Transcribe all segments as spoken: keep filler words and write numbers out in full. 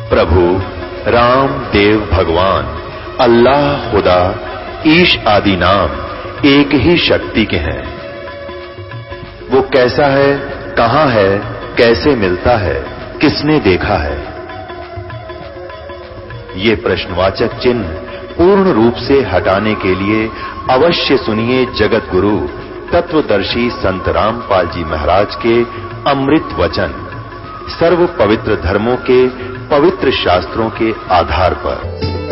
प्रभु राम देव भगवान अल्लाह खुदा ईश आदि नाम एक ही शक्ति के हैं। वो कैसा है, कहां है, कैसे मिलता है, किसने देखा है? ये प्रश्नवाचक चिन्ह पूर्ण रूप से हटाने के लिए अवश्य सुनिए जगत गुरु तत्वदर्शी संत रामपाल जी महाराज के अमृत वचन, सर्व पवित्र धर्मों के पवित्र शास्त्रों के आधार पर।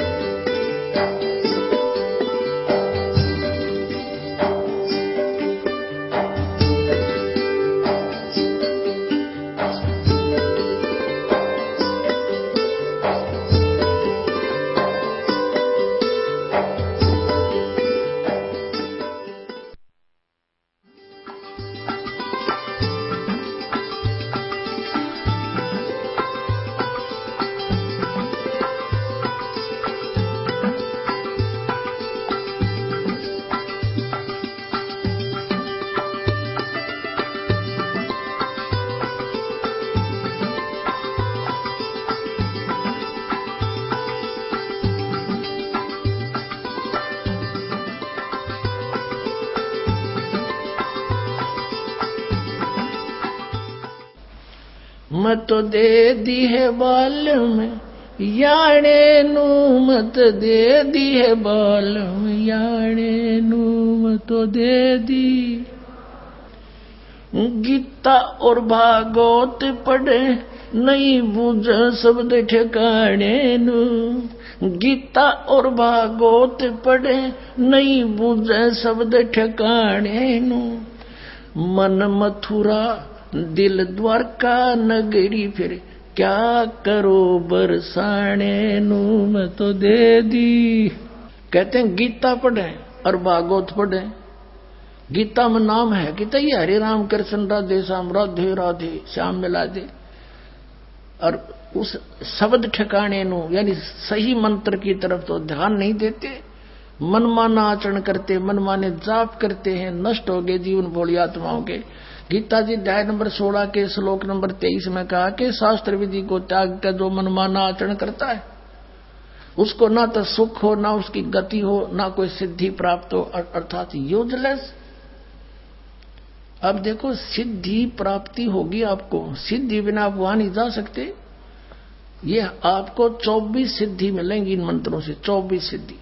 मत दे दी है बाल में याने नू, मत दे दी है बाल में याने नू, मत दे दी। गीता और भागवत पढ़े नहीं बुझ शब्द ठिकाने नू, गीता और भागवत पढ़े नहीं बुझ शब्द ठिकाने नू। मन मथुरा दिल द्वारका नगरी फिर क्या करो बरसाने नू, मैं तो दे दी। कहते हैं गीता पढ़े और भागवत पढ़े। गीता में नाम है कि तई हरे राम कृष्ण राधे श्याम राधे राधे श्याम मिला दे, और उस शब्द ठिकाने नू यानी सही मंत्र की तरफ तो ध्यान नहीं देते, मनमाना आचरण करते, मनमाने जाप करते हैं, नष्ट हो गए जीवन भोली आत्माओं के। गीता जी अध्याय नंबर सोलह के श्लोक नंबर तेईस में कहा कि शास्त्र विधि को त्याग कर जो मनमाना आचरण करता है उसको ना तो सुख हो, ना उसकी गति हो, ना कोई सिद्धि प्राप्त हो, अर्थात यूजलेस। अब देखो सिद्धि प्राप्ति होगी आपको, सिद्धि बिना आप वहां नहीं जा सकते। ये आपको चौबीस सिद्धि मिलेंगी इन मंत्रों से, चौबीस सिद्धि।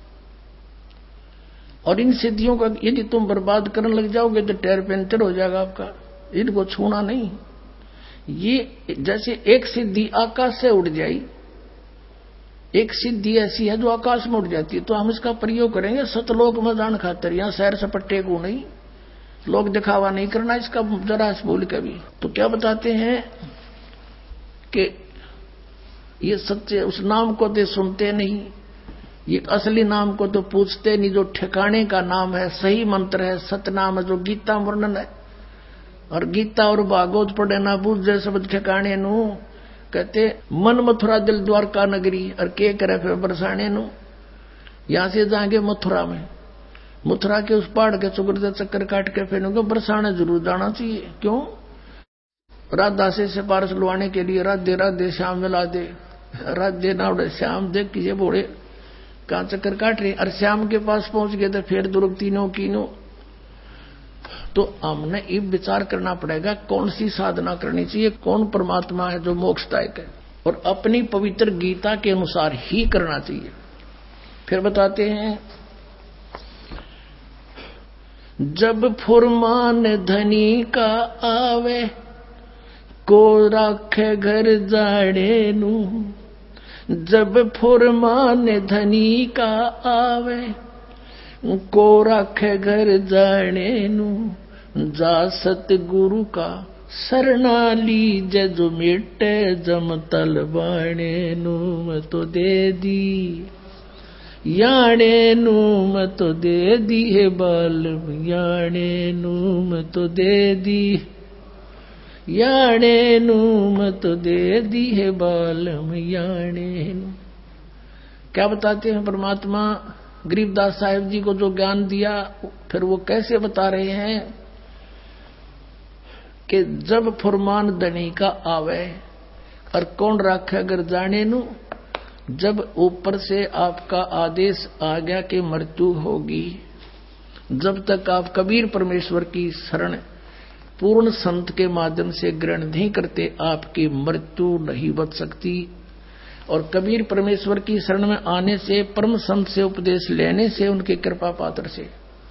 और इन सिद्धियों का यदि तुम बर्बाद करने लग जाओगे तो टायर पंचर हो जाएगा आपका, इनको छूना नहीं। ये जैसे एक सिद्धि आकाश से उड़ जाई, एक सिद्धि ऐसी है जो आकाश में उड़ जाती है, तो हम इसका प्रयोग करेंगे सतलोक में जान खातर, यहां शहर सपट्टे को नहीं, लोग दिखावा नहीं करना इसका जरा बोल के भी। तो क्या बताते हैं कि ये सच्चे उस नाम को तो सुनते नहीं, ये असली नाम को तो पूछते नहीं, जो ठिकाने का नाम है, सही मंत्र है, सतनाम है, जो गीता वर्णन है। और गीता और भागवत पढ़े ना बूझे शब्द ठिकाने नू। कहते मन मथुरा दिल द्वारका नगरी और के करे फिर बरसाने नू। यहां से जाएंगे मथुरा में, मथुरा के उस पहाड़ के चुकर चक्कर काट के फिर बरसाने जरूर जाना चाहिए। क्यों? राधा से सिफारिश लुआने के लिए राधे राधे श्याम मिला दे, राधे नावड़े श्याम देख कीजिए बोले कहां चक्कर काट रहे, और श्याम के पास पहुंच गए तो फिर दुर्ग तीनों कीनों। तो हमने ये विचार करना पड़ेगा कौन सी साधना करनी चाहिए, कौन परमात्मा है जो मोक्षदायक है, और अपनी पवित्र गीता के अनुसार ही करना चाहिए। फिर बताते हैं जब फुरमान धनी का आवे को राखे घर जाड़े नू, जब फुरमान धनी का आवे को राखे घर जाने नू, जा सतगुरु का सरना लीजे जो मिटे जम तलवाने नू, मैं तो दे दी याने नू, मैं तो दे दी है बाल याने नू, मैं तो दे दी याने नू, मैं तो दे दी है बाल याने नू। क्या बताते हैं परमात्मा गरीबदास साहिब जी को जो ज्ञान दिया, फिर वो कैसे बता रहे हैं कि जब फुरमान धनी का आवे, और कौन राखे अगर जाने नू। जब ऊपर से आपका आदेश आ गया कि मृत्यु होगी, जब तक आप कबीर परमेश्वर की शरण पूर्ण संत के माध्यम से ग्रहण नहीं करते, आपकी मृत्यु नहीं बच सकती। और कबीर परमेश्वर की शरण में आने से, परम संत से उपदेश लेने से, उनके कृपा पात्र से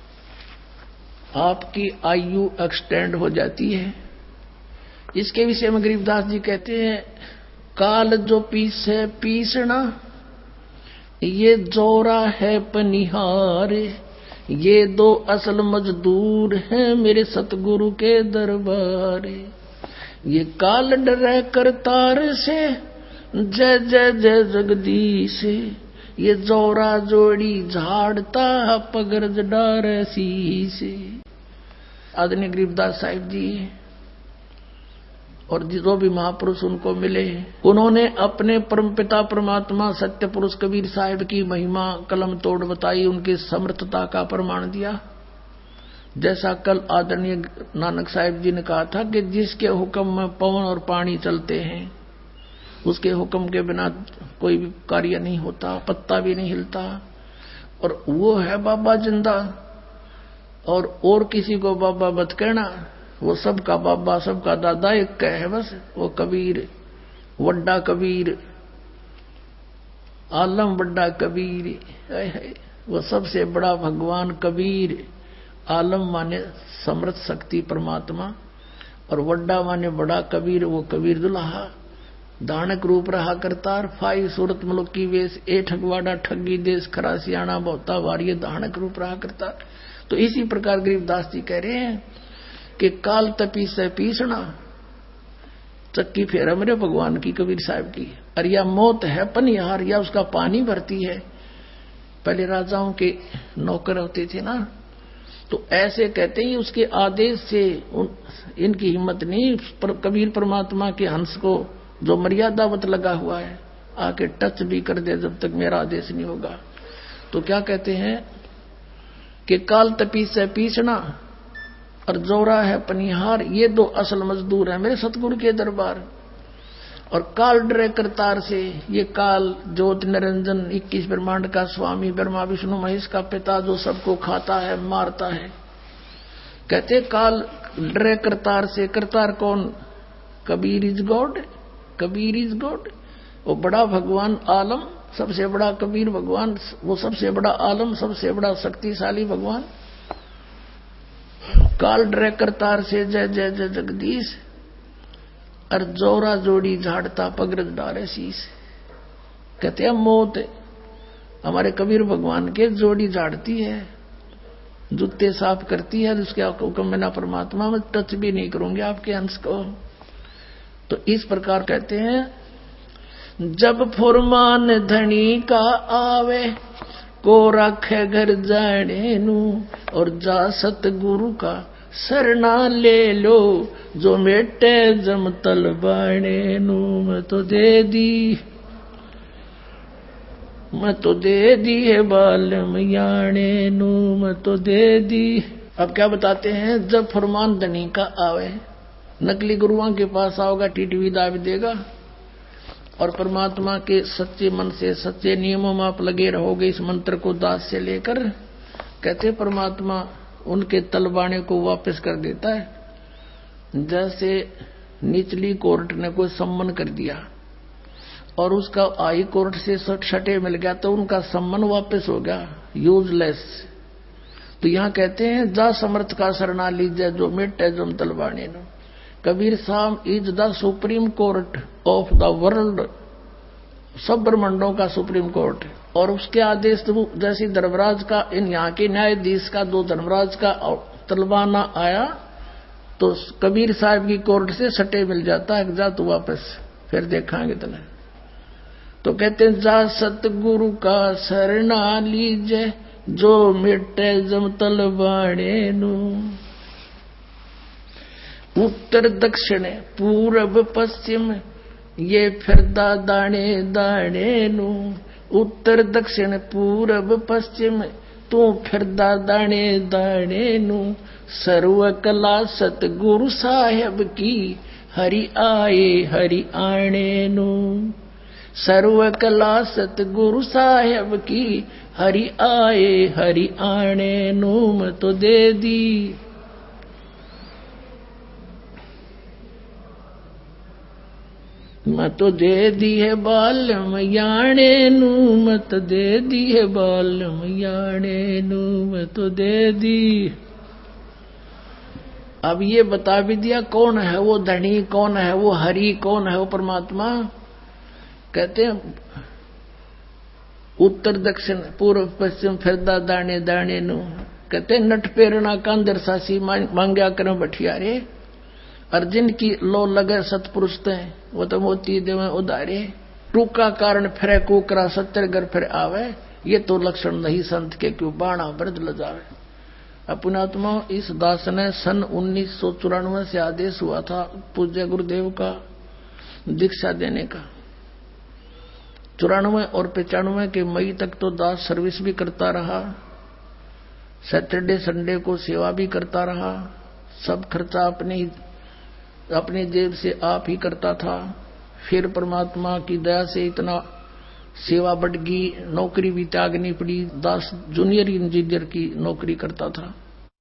आपकी आयु एक्सटेंड हो जाती है। इसके विषय में गरीबदास जी कहते हैं, काल जो पीसे पीसना, ये जोरा है पनिहार, ये दो असल मजदूर हैं मेरे सतगुरु के दरबार। ये काल डरे करतार से, जय जय जय जगदीश, ये जोरा जोड़ी झाड़ता पगरज डार शीश। आदरणीय गरीबदास साहिब जी और जो भी महापुरुष उनको मिले, उन्होंने अपने परमपिता परमात्मा सत्य पुरुष कबीर साहिब की महिमा कलम तोड़ बताई, उनकी समर्थता का प्रमाण दिया। जैसा कल आदरणीय नानक साहिब जी ने कहा था कि जिसके हुक्म में पवन और पानी चलते हैं, उसके हुक्म के बिना कोई भी कार्य नहीं होता, पत्ता भी नहीं हिलता। और वो है बाबा जिंदा, और और किसी को बाबा मत कहना, वो सबका बाबा सबका दादा एक कह है बस। वो कबीर, वड्डा कबीर, आलम वड्डा कबीर है, वो सबसे बड़ा भगवान कबीर। आलम माने समर्थ शक्ति परमात्मा, और वड्डा माने बड़ा कबीर, वो कबीर दुल्हा। दानक रूप रहा करतार, फाई सूरत मुल्क की वेश, ए ठगवाड़ा ठगी देश, खरा सियाणा बहुता वारिय, दानक रूप रहा करतार। तो इसी प्रकार गरीबदास जी कह रहे हैं कि काल तपी से पीसना, चक्की फेरा मेरे भगवान की कबीर साहब की। और या मौत है पनिहार, या उसका पानी भरती है। पहले राजाओं के नौकर होते थे ना, तो ऐसे कहते हैं उसके आदेश से उन, इनकी हिम्मत नहीं, पर कबीर परमात्मा के हंस को जो मर्यादावत लगा हुआ है आके टच भी कर दे जब तक मेरा आदेश नहीं होगा। तो क्या कहते हैं कि काल तपी से पीसना और जोरा है पनिहार, ये दो असल मजदूर हैं मेरे सतगुरु के दरबार। और काल डरे करतार से, ये काल ज्योत निरंजन इक्कीस ब्रह्मांड का स्वामी, ब्रह्मा विष्णु महेश का पिता, जो सबको खाता है मारता है। कहते काल डरे करतार से, करतार कौन? Kabir is God, Kabir is God. वो बड़ा भगवान आलम, सबसे बड़ा कबीर भगवान, वो सबसे बड़ा आलम, सबसे बड़ा शक्तिशाली भगवान। काल डरे करतार से, जय जय जय जगदीश, और जोरा जोड़ी झाड़ता पगरज डारे शीश। कहते हैं मौत हमारे कबीर भगवान के जोड़ी झाड़ती है, जूते साफ करती है, जिसके हुक्म बिना परमात्मा में टच भी नहीं करूंगे आपके अंश को। तो इस प्रकार कहते हैं, जब फुरमान धनी का आवे, को रखे घर जाने नू, और जा सतगुरु का सरना ले लो, जो मेटे जम तलबाने नू। मैं तो दे दी, मैं तो दे दी है बाल मियाणे नू, मैं तो दे दी। अब क्या बताते हैं, जब फरमान धनी का आवे, नकली गुरुओं के पास आओगा, टीटी दाब देगा, और परमात्मा के सच्चे मन से सच्चे नियमों में आप लगे रहोगे, इस मंत्र को दास से लेकर। कहते परमात्मा उनके तलबाने को वापस कर देता है। जैसे निचली कोर्ट ने कोई सम्मन कर दिया और उसका हाई कोर्ट से सटे मिल गया, तो उनका सम्मन वापस हो गया, यूजलेस। तो यहाँ कहते हैं, जा समर्थ का शरणा लीजिए, जो मिटे जम तलबाने नो। Kabir Sahab is the supreme court of the world, सब ब्रह्मांडों का सुप्रीम कोर्ट। और उसके आदेश तो जैसे धर्मराज का, इन यहाँ के न्यायाधीश का, दो धर्मराज का तलवाना आया, तो कबीर साहब की कोर्ट से सटे मिल जाता है, जा तू वापस, फिर देखांगे तले। तो कहते हैं, जा सतगुरु का शरणा लीजे, जो मिटे जम तलवाने नू। उत्तर दक्षिण पूरब पश्चिम, ये फिरदा दाने दाने नू। उत्तर दक्षिण पूरब पश्चिम, तू फिरदा दाने दाने नू। सर्व कला सतगुरु साहेब की, हरि आए हरि आने नू, सर्व कला सतगुरु साहेब की, हरि आए हरि आने नू मैं तो दे दी। मत दे दी है बालम याने नू, मत दे दी है बालम याने नू मत दे दी। अब ये बता भी दिया कौन है वो धनी, कौन है वो हरि, कौन है वो परमात्मा। कहते हैं उत्तर दक्षिण पूर्व पश्चिम फिरदा दाने दाने नू। कहते नट पेरना कांदर सासी मांग्या कर बठियारे, अर्जुन की लो लगे सतपुरुष ते वो तो मोती देवे उदारे, टूका कारण फिरे कुकरा सत्तर घर फिर आवे, ये तो लक्षण नहीं संत के क्यों बाणा ब्रज लजावे। अपने आत्मा इस दास ने सन उन्नीस सौ चौरानवे से आदेश हुआ था पूज्य गुरुदेव का दीक्षा देने का। चौरानवे और पचानवे के मई तक तो दास सर्विस भी करता रहा, सैटरडे संडे को सेवा भी करता रहा, सब खर्चा अपने अपनी जेब से आप ही करता था। फिर परमात्मा की दया से इतना सेवा बढ़ गई, नौकरी भी त्यागनी पड़ी। दास जूनियर इंजीनियर की नौकरी करता था।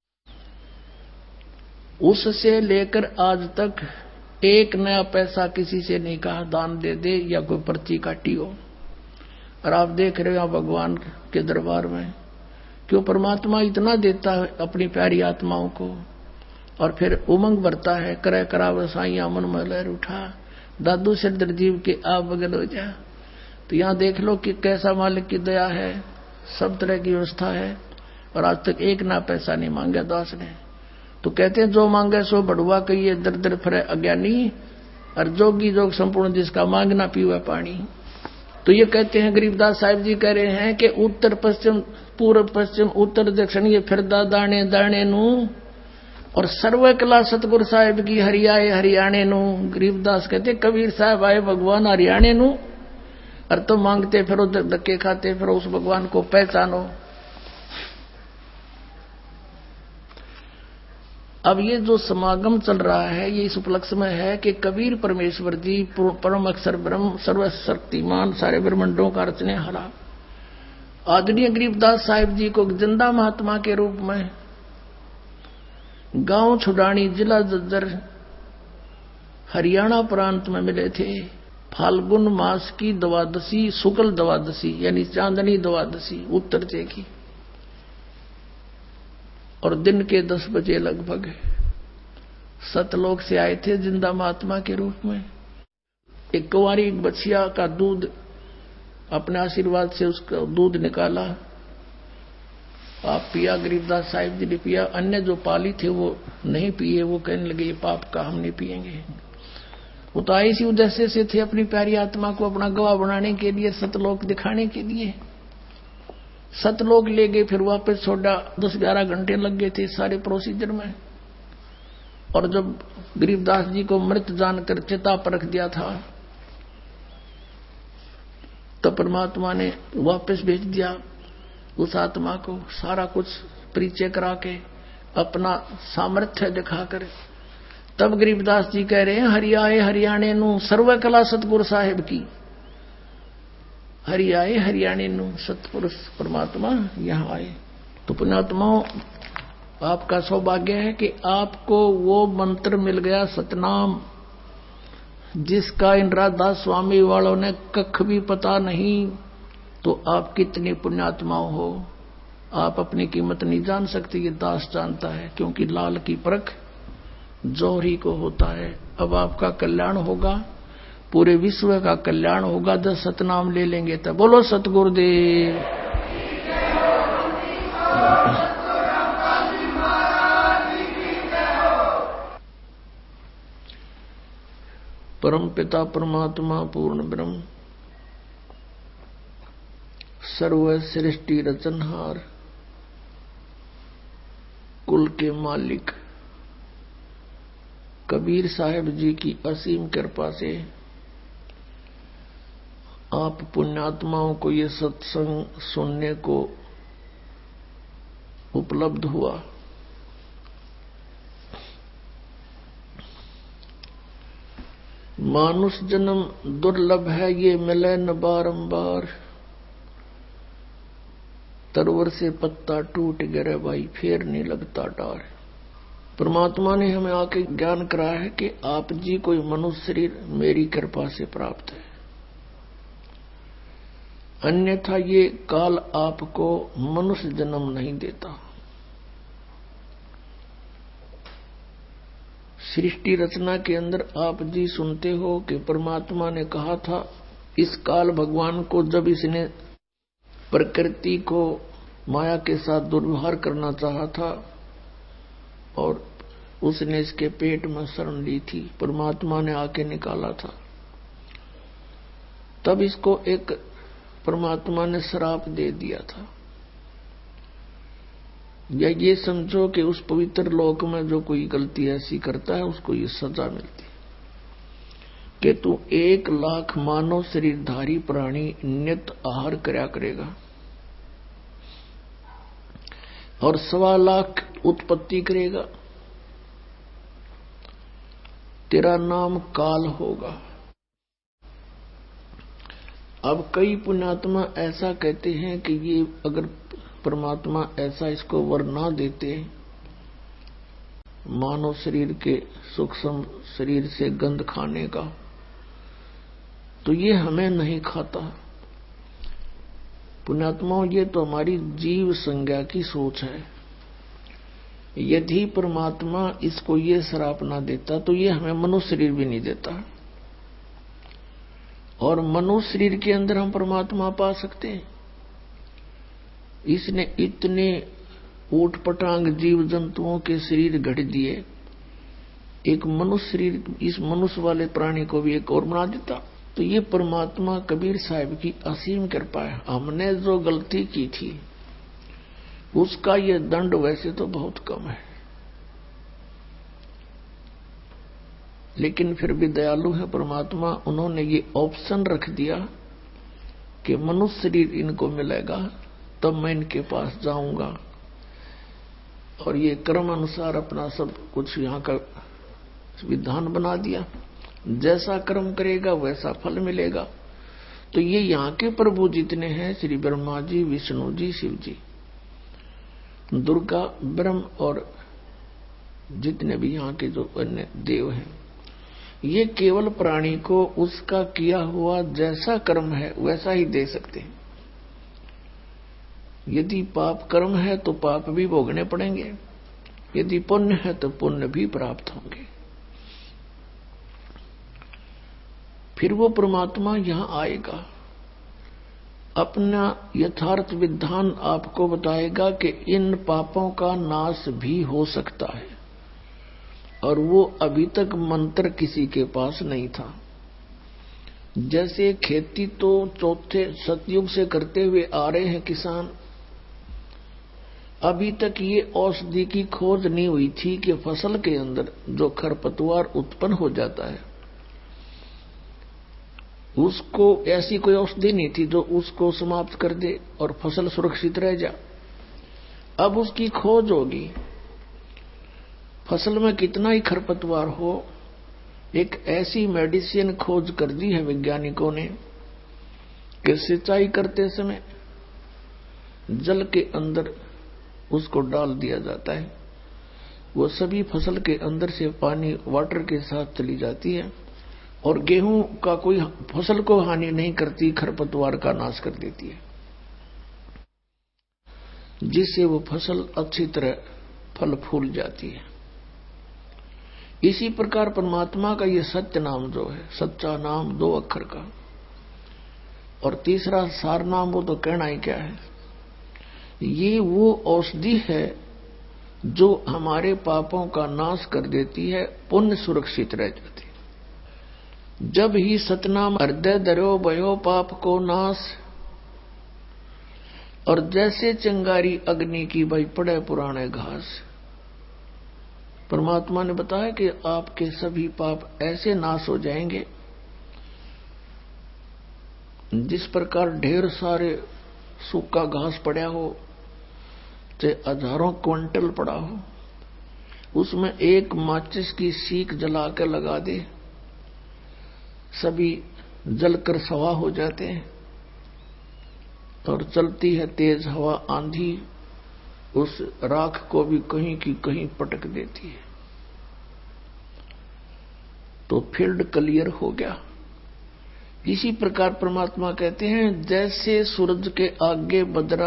उससे लेकर आज तक एक नया पैसा किसी से नहीं कहा दान दे दे या कोई पर्ची काटी हो। और आप देख रहे हो भगवान के दरबार में क्यों परमात्मा इतना देता है अपनी प्यारी आत्माओं को, और फिर उमंग भरता है, करे कराव साइया मन में लहर उठा, दादू से दरजीव के आप बगल हो जा। तो यहाँ देख लो कि कैसा मालिक की दया है, सब तरह की व्यवस्था है, और आज तक एक ना पैसा नहीं मांगा दास ने। तो कहते हैं जो मांगे सो बढ़ुआ कहिए, दर दर फिरे अज्ञानी, और जोगी जोग संपूर्ण जिसका मांगना पीवा पानी। तो ये कहते हैं गरीबदास साहिब जी कह रहे हैं कि उत्तर पश्चिम पूर्व पश्चिम उत्तर दक्षिण ये फिरदा दाने दाने नू, और सर्व कला सतगुरु साहिब की हरियाए हरियाणे नू। गरीबदास कहते कबीर साहब आए भगवान हरियाणे नू, और तो मांगते फिरो धक्के खाते फिरो उस भगवान को पहचानो। अब ये जो समागम चल रहा है ये इस उपलक्ष्य में है कि कबीर परमेश्वर जी परम अक्षर ब्रह्म सर्वशक्तिमान सारे ब्रह्मांडों का रचने हरा आदरणीय गरीबदास साहिब जी को जिंदा महात्मा के रूप में गांव छुडानी जिला जज्जर हरियाणा प्रांत में मिले थे। फाल्गुन मास की द्वादशी शुक्ल द्वादशी यानी चांदनी द्वादशी उत्तरते की, और दिन के दस बजे लगभग सतलोक से आए थे जिंदा महात्मा के रूप में। एक कुंवारी बछिया का दूध अपने आशीर्वाद से उसका दूध निकाला, आप पिया, गरीबदास साहिब जी ने पिया। अन्य जो पाली थे वो नहीं पिए, वो कहने लगे ये पाप का हम नहीं पिएंगे। वो तो इसी उद्देश्य से थे अपनी प्यारी आत्मा को अपना गवाह बनाने के लिए, सतलोक दिखाने के लिए। सतलोक ले गए, फिर वापस छोड़ा, दस ग्यारह घंटे लग गए थे सारे प्रोसीजर में। और जब गरीबदास जी को मृत जानकर चिता पर रख दिया था तो परमात्मा ने वापस भेज दिया उस आत्मा को, सारा कुछ परिचय करा के अपना सामर्थ्य दिखाकर। तब गरीबदास जी कह रहे हैं हरियाए हरियाणे नू सर्व कला सतगुरु साहिब की, हरियाए हरियाणे नू सतपुरुष परमात्मा यहाँ आए। तो पुण्यात्माओं आपका सौभाग्य है कि आपको वो मंत्र मिल गया सतनाम, जिसका इन राधादास स्वामी वालों ने कख भी पता नहीं। तो आप कितने पुण्यात्माओं हो, आप अपनी कीमत नहीं जान सकते, ये दास जानता है, क्योंकि लाल की परख जौहरी को होता है। अब आपका कल्याण होगा, पूरे विश्व का कल्याण होगा जब सतनाम ले लेंगे तब। बोलो सतगुरुदेव। परम पिता परमात्मा पूर्ण ब्रह्म सर्व सृष्टि रचनहार कुल के मालिक कबीर साहिब जी की असीम कृपा से आप पुण्यात्माओं को ये सत्संग सुनने को उपलब्ध हुआ। मानुष जन्म दुर्लभ है, ये मिले न बारंबार। तरवर से पत्ता टूट गिरे भाई, फिर नहीं लगता डार। परमात्मा ने हमें आके ज्ञान कराया है कि आप जी कोई मनुष्य शरीर मेरी कृपा से प्राप्त है, अन्यथा ये काल आपको मनुष्य जन्म नहीं देता। सृष्टि रचना के अंदर आप जी सुनते हो कि परमात्मा ने कहा था, इस काल भगवान को जब इसने प्रकृति को माया के साथ दुर्व्यवहार करना चाहा था और उसने इसके पेट में शरण ली थी, परमात्मा ने आके निकाला था। तब इसको एक परमात्मा ने श्राप दे दिया था, या ये समझो कि उस पवित्र लोक में जो कोई गलती ऐसी करता है उसको ये सजा मिलती कि तू एक लाख मानव शरीरधारी प्राणी नित आहार करया करेगा और सवा लाख उत्पत्ति करेगा, तेरा नाम काल होगा। अब कई पुण्यात्मा ऐसा कहते हैं कि ये अगर परमात्मा ऐसा इसको वर ना देते, मानव शरीर के सूक्ष्म शरीर से गंध खाने का, तो ये हमें नहीं खाता। पुण्यात्माओं, ये तो हमारी जीव संज्ञा की सोच है। यदि परमात्मा इसको ये श्राप ना देता तो ये हमें मनुष्य शरीर भी नहीं देता, और मनुष्य शरीर के अंदर हम परमात्मा पा सकते हैं। इसने इतने ऊट पटांग जीव जंतुओं के शरीर गढ़ दिए, एक मनुष्य शरीर इस मनुष्य वाले प्राणी को भी एक और बना देता। तो ये परमात्मा कबीर साहब की असीम कृपा है। हमने जो गलती की थी उसका ये दंड वैसे तो बहुत कम है, लेकिन फिर भी दयालु है परमात्मा। उन्होंने ये ऑप्शन रख दिया कि मनुष्य शरीर इनको मिलेगा तब मैं इनके पास जाऊंगा, और ये कर्म अनुसार अपना सब कुछ यहाँ का विधान बना दिया। जैसा कर्म करेगा वैसा फल मिलेगा। तो ये यहाँ के प्रभु जितने हैं, श्री ब्रह्मा जी, विष्णु जी, शिव जी, दुर्गा, ब्रह्म और जितने भी यहाँ के जो अन्य देव हैं, ये केवल प्राणी को उसका किया हुआ जैसा कर्म है वैसा ही दे सकते हैं। यदि पाप कर्म है तो पाप भी भोगने पड़ेंगे, यदि पुण्य है तो पुण्य भी प्राप्त होंगे। फिर वो परमात्मा यहां आएगा, अपना यथार्थ विधान आपको बताएगा कि इन पापों का नाश भी हो सकता है, और वो अभी तक मंत्र किसी के पास नहीं था। जैसे खेती तो चौथे सतयुग से करते हुए आ रहे हैं किसान, अभी तक ये औषधि की खोज नहीं हुई थी कि फसल के अंदर जो खरपतवार उत्पन्न हो जाता है उसको ऐसी कोई औषधि नहीं थी जो उसको समाप्त कर दे और फसल सुरक्षित रह जा। अब उसकी खोज होगी। फसल में कितना ही खरपतवार हो, एक ऐसी मेडिसिन खोज कर दी है वैज्ञानिकों ने कि सिंचाई करते समय जल के अंदर उसको डाल दिया जाता है, वो सभी फसल के अंदर से पानी वाटर के साथ चली जाती है और गेहूं का कोई फसल को हानि नहीं करती, खरपतवार का नाश कर देती है, जिससे वो फसल अच्छी तरह फल फूल जाती है। इसी प्रकार परमात्मा का ये सत्य नाम जो है, सच्चा नाम दो अक्षर का, और तीसरा सार नाम, वो तो कहना ही क्या है। ये वो औषधि है जो हमारे पापों का नाश कर देती है, पुण्य सुरक्षित रह जाती है। जब ही सतनाम हृदय धरो भयो पाप को नाश, और जैसे चिंगारी अग्नि की भाई पड़े पुराने घास। परमात्मा ने बताया कि आपके सभी पाप ऐसे नाश हो जाएंगे जिस प्रकार ढेर सारे सूखा घास पड़ा हो, चाहे हजारों क्विंटल पड़ा हो, उसमें एक माचिस की सीख जला कर लगा दे सभी जलकर सवा हो जाते हैं और चलती है तेज हवा, आंधी उस राख को भी कहीं की कहीं पटक देती है। तो फील्ड क्लियर हो गया। इसी प्रकार परमात्मा कहते हैं, जैसे सूरज के आगे बदरा,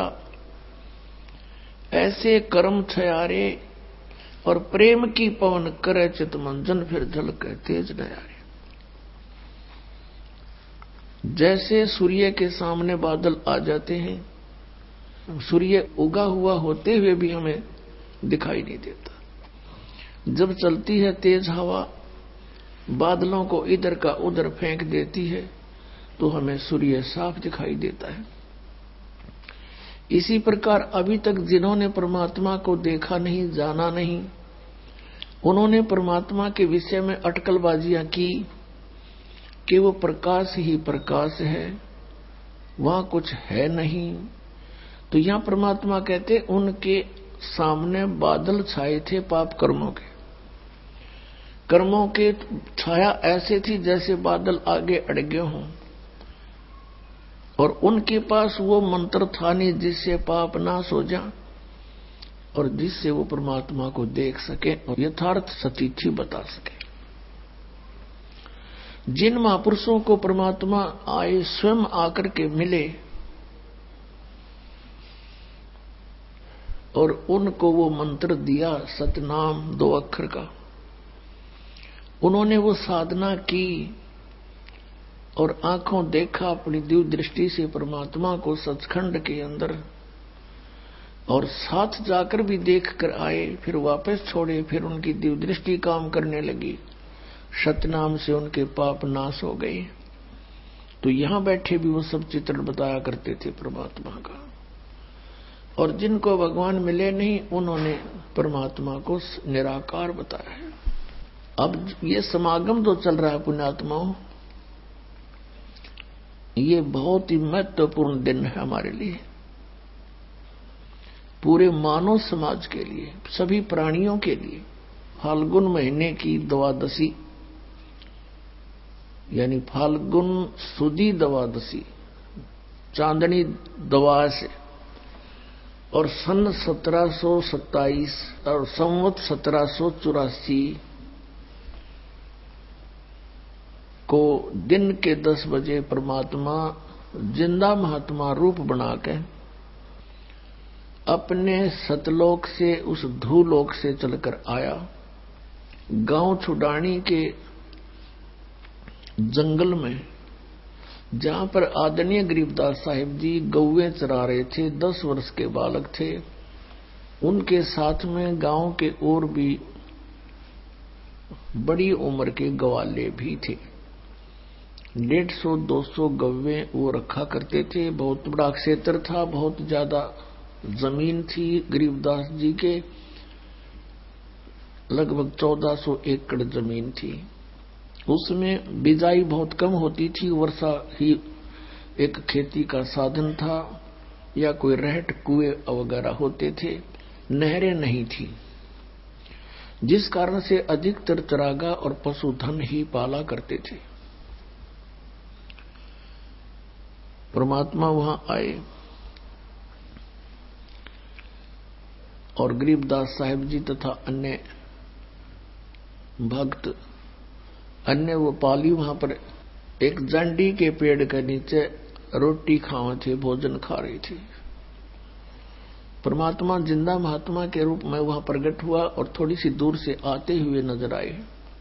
ऐसे कर्म छयारे और प्रेम की पवन करे चितमंजन, फिर झलके तेज नयारे। जैसे सूर्य के सामने बादल आ जाते हैं, सूर्य उगा हुआ होते हुए भी हमें दिखाई नहीं देता। जब चलती है तेज हवा, बादलों को इधर का उधर फेंक देती है, तो हमें सूर्य साफ दिखाई देता है। इसी प्रकार अभी तक जिन्होंने परमात्मा को देखा नहीं, जाना नहीं, उन्होंने परमात्मा के विषय में अटकलबाजियां की कि वो प्रकाश ही प्रकाश है, वहां कुछ है नहीं। तो यहां परमात्मा कहते उनके सामने बादल छाए थे पाप कर्मों के। कर्मों के छाया ऐसे थी जैसे बादल आगे अड़गे हों, और उनके पास वो मंत्र था नहीं जिससे पाप नाश हो जा और जिससे वो परमात्मा को देख सके और यथार्थ सतीथि बता सके। जिन महापुरुषों को परमात्मा आए स्वयं आकर के मिले और उनको वो मंत्र दिया सतनाम दो अक्षर का, उन्होंने वो साधना की और आंखों देखा अपनी दिव्य दृष्टि से परमात्मा को सचखंड के अंदर, और साथ जाकर भी देख कर आए, फिर वापस छोड़े, फिर उनकी दिव्य दृष्टि काम करने लगी, सतनाम से उनके पाप नाश हो गए। तो यहां बैठे भी वो सब चित्रण बताया करते थे परमात्मा का, और जिनको भगवान मिले नहीं उन्होंने परमात्मा को निराकार बताया है। अब ये समागम तो चल रहा है पुण्यात्माओं, ये बहुत ही महत्वपूर्ण दिन है हमारे लिए, पूरे मानव समाज के लिए, सभी प्राणियों के लिए। फाल्गुन महीने की द्वादशी यानी फाल्गुन सुदी द्वादशी, चांदनी द्वादश, और सन सत्रह सौ सत्ताईस और संवत सत्रह सौ चौरासी को दिन के दस बजे परमात्मा जिंदा महात्मा रूप बना के अपने सतलोक से, उस धूलोक से चलकर आया। गांव छुडानी के जंगल में, जहां पर आदरणीय गरीबदास साहिब जी गौएं चरा रहे थे, दस वर्ष के बालक थे, उनके साथ में गांव के और भी बड़ी उम्र के ग्वाले भी थे। डेढ़ सौ दो सौ गौएं वो रखा करते थे। बहुत बड़ा क्षेत्र था, बहुत ज्यादा जमीन थी गरीबदास जी के, लगभग चौदह सौ एकड़ जमीन थी। उसमें बिजाई बहुत कम होती थी, वर्षा ही एक खेती का साधन था, या कोई रहट कुएं वगैरह होते थे, नहरें नहीं थी, जिस कारण से अधिकतर चरागा और पशुधन ही पाला करते थे। परमात्मा वहां आए और गरीबदास साहिब जी तथा अन्य भक्त, अन्य वो पाली वहां पर एक जंडी के पेड़ के नीचे रोटी खावे थे, भोजन खा रही थी। परमात्मा जिंदा महात्मा के रूप में वहां प्रकट हुआ और थोड़ी सी दूर से आते हुए नजर आए।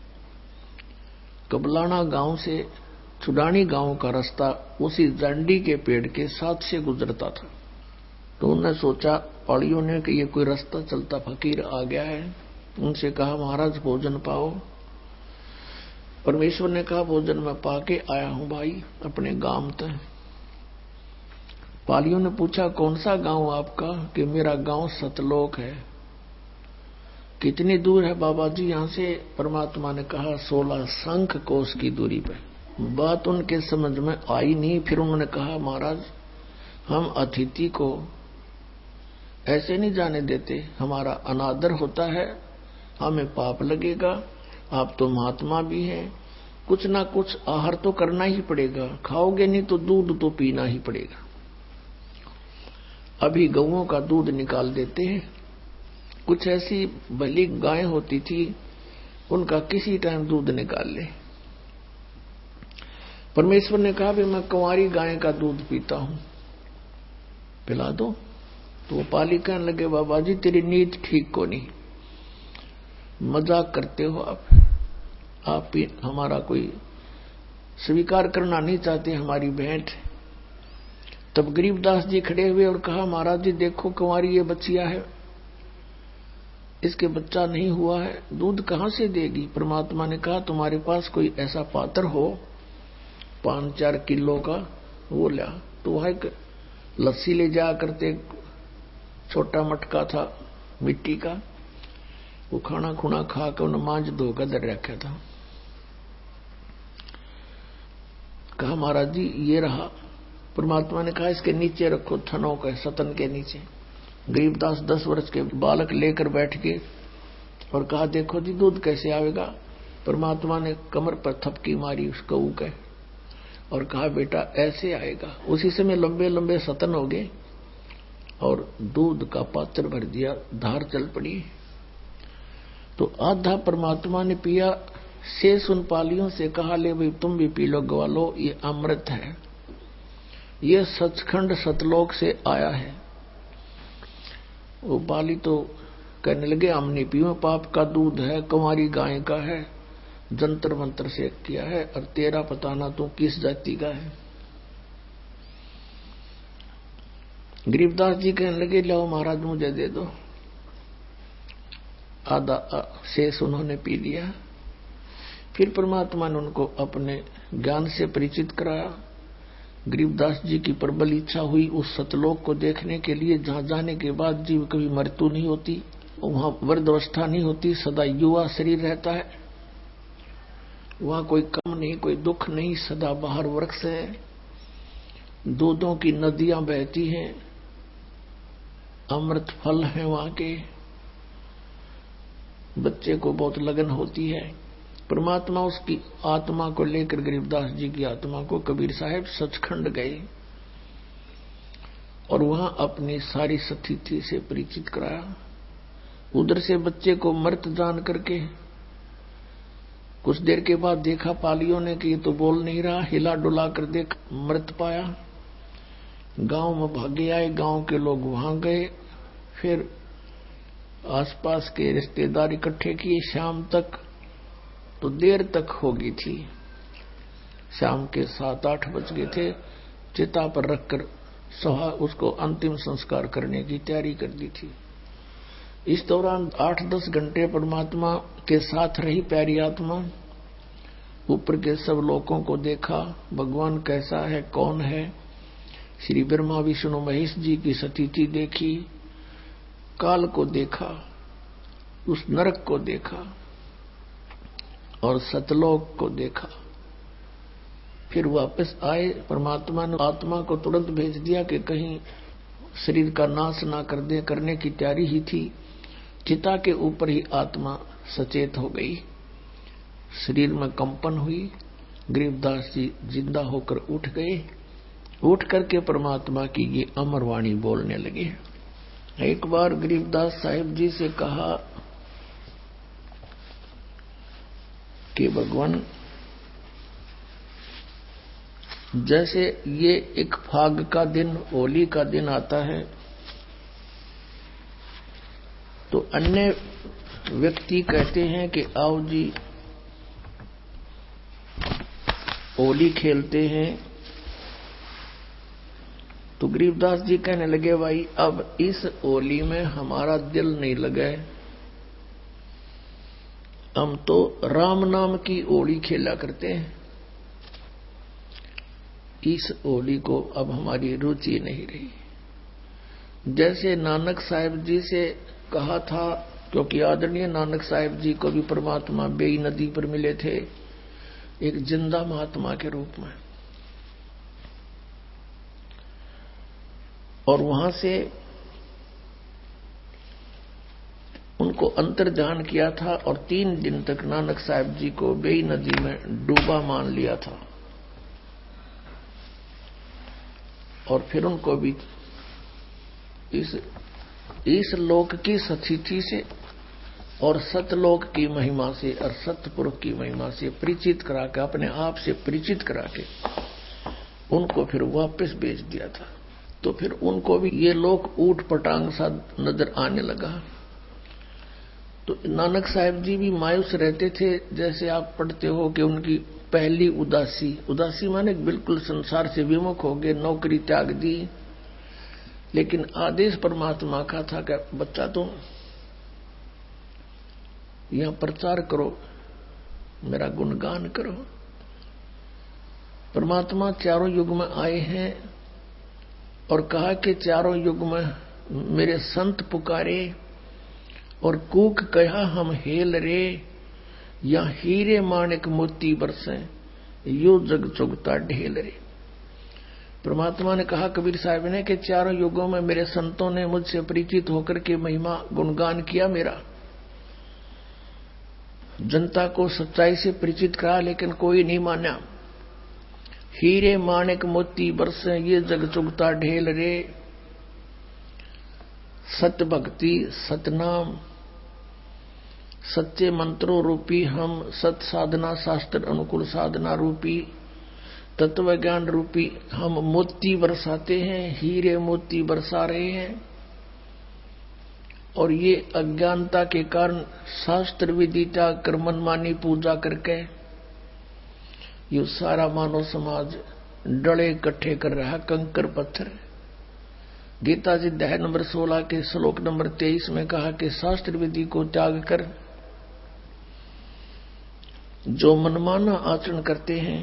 कबलाना गांव से छुडानी गांव का रास्ता उसी जंडी के पेड़ के साथ से गुजरता था। तो उन्होंने सोचा, पाड़ियों ने, कि ये कोई रास्ता चलता फकीर आ गया है। उनसे कहा, महाराज भोजन पाओ। परमेश्वर ने कहा, भोजन मैं पाके आया हूं भाई, अपने गांव तक। पालियों ने पूछा, कौन सा गांव आपका? कि मेरा गांव सतलोक है। कितनी दूर है बाबा जी यहां से? परमात्मा ने कहा, सोलह शंख कोस की दूरी पे। बात उनके समझ में आई नहीं। फिर उन्होंने कहा, महाराज हम अतिथि को ऐसे नहीं जाने देते, हमारा अनादर होता है, हमें पाप लगेगा। आप तो महात्मा भी हैं, कुछ ना कुछ आहार तो करना ही पड़ेगा, खाओगे नहीं तो दूध तो पीना ही पड़ेगा। अभी गऊओं का दूध निकाल देते हैं। कुछ ऐसी भली गायें होती थी, उनका किसी टाइम दूध निकाल ले। परमेश्वर ने कहा भी मैं कुंवारी गाय का दूध पीता हूं, पिला दो। तो वो पाली कहने लगे बाबा जी तेरी नीयत ठीक को नहीं, मजाक करते हो आप आप हमारा कोई स्वीकार करना नहीं चाहते हमारी भेंट। तब गरीबदास जी खड़े हुए और कहा महाराज जी देखो कुंवारी ये बच्चिया है, इसके बच्चा नहीं हुआ है, दूध कहां से देगी। परमात्मा ने कहा तुम्हारे पास कोई ऐसा पात्र हो पांच चार किलो का, वो ला। तो वह एक लस्सी ले जा करते, छोटा मटका था मिट्टी का, वो खाना खुना खा के उन्हें मांझ धोकर दर रखा था। कहा महाराज जी ये रहा। परमात्मा ने कहा इसके नीचे रखो, थनों के सतन के नीचे। गरीबदास दस वर्ष के बालक लेकर बैठ गए और कहा देखो जी दूध कैसे आवेगा। परमात्मा ने कमर पर थपकी मारी उस गऊ के और कहा बेटा ऐसे आएगा। उसी समय लंबे लंबे सतन हो गए और दूध का पात्र भर दिया, धार चल पड़ी। तो आधा परमात्मा ने पिया, शेष उन पालियों से कहा ले भाई तुम भी पी लो ग्वालो, ये अमृत है, ये सचखंड सतलोक से आया है। वो पाली तो कहने लगे हम नहीं पियो, पाप का दूध है, कुंवारी गाय का है, जंतर मंत्र से किया है, और तेरा पता ना तू किस जाति का है। गरीबदास जी कहने लगे लो महाराज मुझे दे दो। आधा शेष उन्होंने पी लिया। फिर परमात्मा ने उनको अपने ज्ञान से परिचित कराया। गरीबदास जी की प्रबल इच्छा हुई उस सतलोक को देखने के लिए, जहां जाने के बाद जीव कभी मृत्यु नहीं होती, वहां वृद्धावस्था नहीं होती, सदा युवा शरीर रहता है, वहां कोई कम नहीं, कोई दुख नहीं, सदा बाहर वृक्ष है, दूधों की नदियां बहती हैं, अमृत फल है वहां के, बच्चे को बहुत लगन होती है। परमात्मा उसकी आत्मा को लेकर, गरीबदास जी की आत्मा को कबीर साहब सचखंड गए और वहां अपनी सारी स्थिति से परिचित कराया। उधर से बच्चे को मृत जान करके कुछ देर के बाद देखा पालियों ने कि ये तो बोल नहीं रहा, हिला डुला कर देख मृत पाया। गांव में भागे आए, गांव के लोग वहां गए, फिर आसपास के रिश्तेदार इकट्ठे किए। शाम तक तो देर तक हो गई थी, शाम के सात आठ बज गए थे। चिता पर रखकर सहा उसको अंतिम संस्कार करने की तैयारी कर दी थी। इस दौरान आठ दस घंटे परमात्मा के साथ रही प्यारी आत्मा। ऊपर के सब लोगों को देखा, भगवान कैसा है, कौन है। श्री ब्रह्मा विष्णु महेश जी की स्थिति देखी, काल को देखा, उस नरक को देखा और सतलोक को देखा। फिर वापस आए। परमात्मा ने आत्मा को तुरंत भेज दिया कि कहीं शरीर का नाश ना कर दे, करने की तैयारी ही थी। चिता के ऊपर ही आत्मा सचेत हो गई, शरीर में कंपन हुई। गरीबदास जी जिंदा होकर उठ गए। उठ करके परमात्मा की ये अमर वाणी बोलने लगे। एक बार गरीबदास साहिब जी से कहा कि भगवान जैसे ये एक फाग का दिन, होली का दिन आता है, तो अन्य व्यक्ति कहते हैं कि आओ जी होली खेलते हैं। तो गरीबदास जी कहने लगे भाई अब इस होली में हमारा दिल नहीं लगे, हम तो राम नाम की होली खेला करते हैं, इस होली को अब हमारी रुचि नहीं रही। जैसे नानक साहिब जी से कहा था, क्योंकि आदरणीय नानक साहिब जी को भी परमात्मा बेई नदी पर मिले थे एक जिंदा महात्मा के रूप में, और वहां से उनको अंतर्ध्यान किया था और तीन दिन तक नानक साहब जी को बेई नदी में डूबा मान लिया था। और फिर उनको भी इस इस लोक की सचिति से और सतलोक की महिमा से और सतपुरुष की महिमा से परिचित करा के, अपने आप से परिचित करा के उनको फिर वापस भेज दिया था। तो फिर उनको भी ये लोक ऊट पटांग सा नजर आने लगा। तो नानक साहब जी भी मायूस रहते थे। जैसे आप पढ़ते हो कि उनकी पहली उदासी उदासी माने बिल्कुल संसार से विमुख हो गए, नौकरी त्याग दी। लेकिन आदेश परमात्मा का था कि बच्चा तुम यहां प्रचार करो, मेरा गुणगान करो। परमात्मा चारों युग में आए हैं और कहा कि चारों युग में मेरे संत पुकारे और कूक कहा हम हेल रे, या हीरे माणिक मोती बरसे यो जग चुगता ढेल रे। परमात्मा ने कहा कबीर साहब ने कि चारों युगों में मेरे संतों ने मुझसे परिचित होकर के महिमा गुणगान किया मेरा, जनता को सच्चाई से परिचित करा, लेकिन कोई नहीं माना। हीरे माणिक मोती बरसे ये जग चुगता ढेल रे। सत्य भक्ति सतनाम सच्चे मंत्रों रूपी हम, सत साधना शास्त्र अनुकूल साधना रूपी, तत्व ज्ञान रूपी हम मोती बरसाते हैं, हीरे मोती बरसा रहे हैं। और ये अज्ञानता के कारण शास्त्र विदिता कर मनमानी पूजा करके ये सारा मानव समाज डले इकट्ठे कर रहा, कंकर पत्थर। गीता जी अध्याय नंबर सोलह के श्लोक नंबर तेईस में कहा कि शास्त्र विधि को त्याग कर जो मनमाना आचरण करते हैं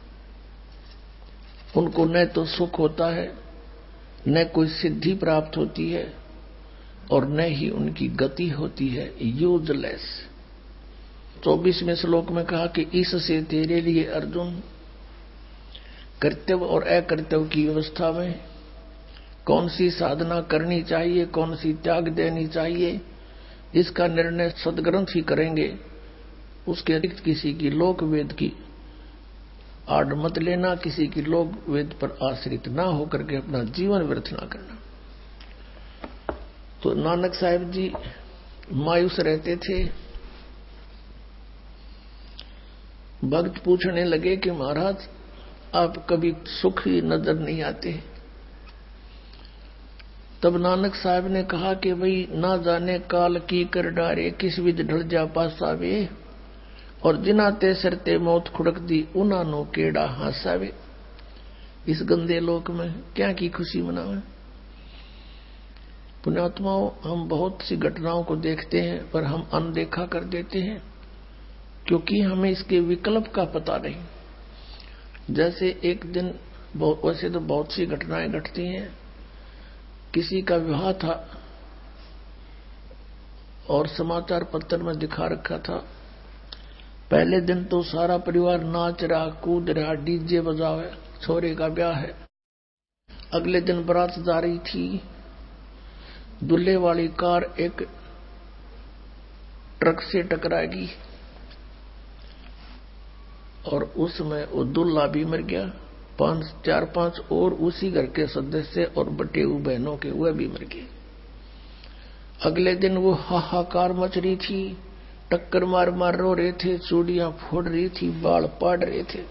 उनको न तो सुख होता है, न कोई सिद्धि प्राप्त होती है, और न ही उनकी गति होती है, यूजलेस। चौबीसवें श्लोक में कहा कि इससे तेरे लिए अर्जुन कर्तव्य और अकर्तव्य की व्यवस्था में कौन सी साधना करनी चाहिए, कौन सी त्याग देनी चाहिए, इसका निर्णय सदग्रंथ ही करेंगे। उसके अतिरिक्त किसी की लोक वेद की आड़ मत लेना, किसी की लोक वेद पर आश्रित ना होकर के अपना जीवन व्यर्थ ना करना। तो नानक साहब जी मायूस रहते थे। भक्त पूछने लगे कि महाराज आप कभी सुखी नजर नहीं आते। तब नानक साहब ने कहा कि भाई ना जाने काल की कर डारे, किस विध ढल जा पासावे, और जिनाते सरते मौत खुड़क दी उना नो केड़ा हासावे। इस गंदे लोक में क्या की खुशी मनावे। पुण्यात्माओं, हम बहुत सी घटनाओं को देखते हैं पर हम अनदेखा कर देते हैं क्योंकि हमें इसके विकल्प का पता नहीं। जैसे एक दिन, वैसे तो बहुत सी घटनाएं घटती हैं। किसी का विवाह था और समाचार पत्र में दिखा रखा था। पहले दिन तो सारा परिवार नाच रहा, कूद रहा, डीजे बजावे, छोरे का ब्याह है। अगले दिन बारात जा रही थी। दूल्हे वाली कार एक ट्रक से टकराएगी और उसमें वो दूल्हा भी मर गया। पांच चार पांच और उसी घर के सदस्य और बटेऊ बहनों के वह भी मर गए। अगले दिन वो हाहाकार मच रही थी, टक्कर मार मार रो रहे थे, चूड़ियां फोड़ रही थी, बाल पाड़ रहे थे।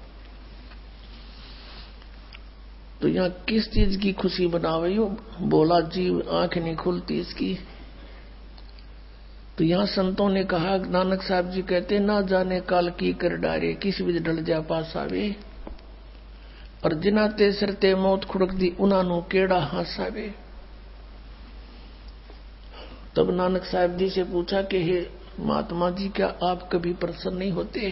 तो यहाँ किस चीज की खुशी मनावे हो? बोला जीव आंख नहीं खुलती इसकी। तो यहाँ संतों ने कहा, नानक साहब जी कहते ना जाने काल की कर डारे, किस विध ढल जा पास आवे, और जिनाते सरते मौत खुड़क दी उनानो केड़ा हासावे। तब नानक साहब जी से पूछा कि हे महात्मा जी, क्या आप कभी प्रसन्न नहीं होते?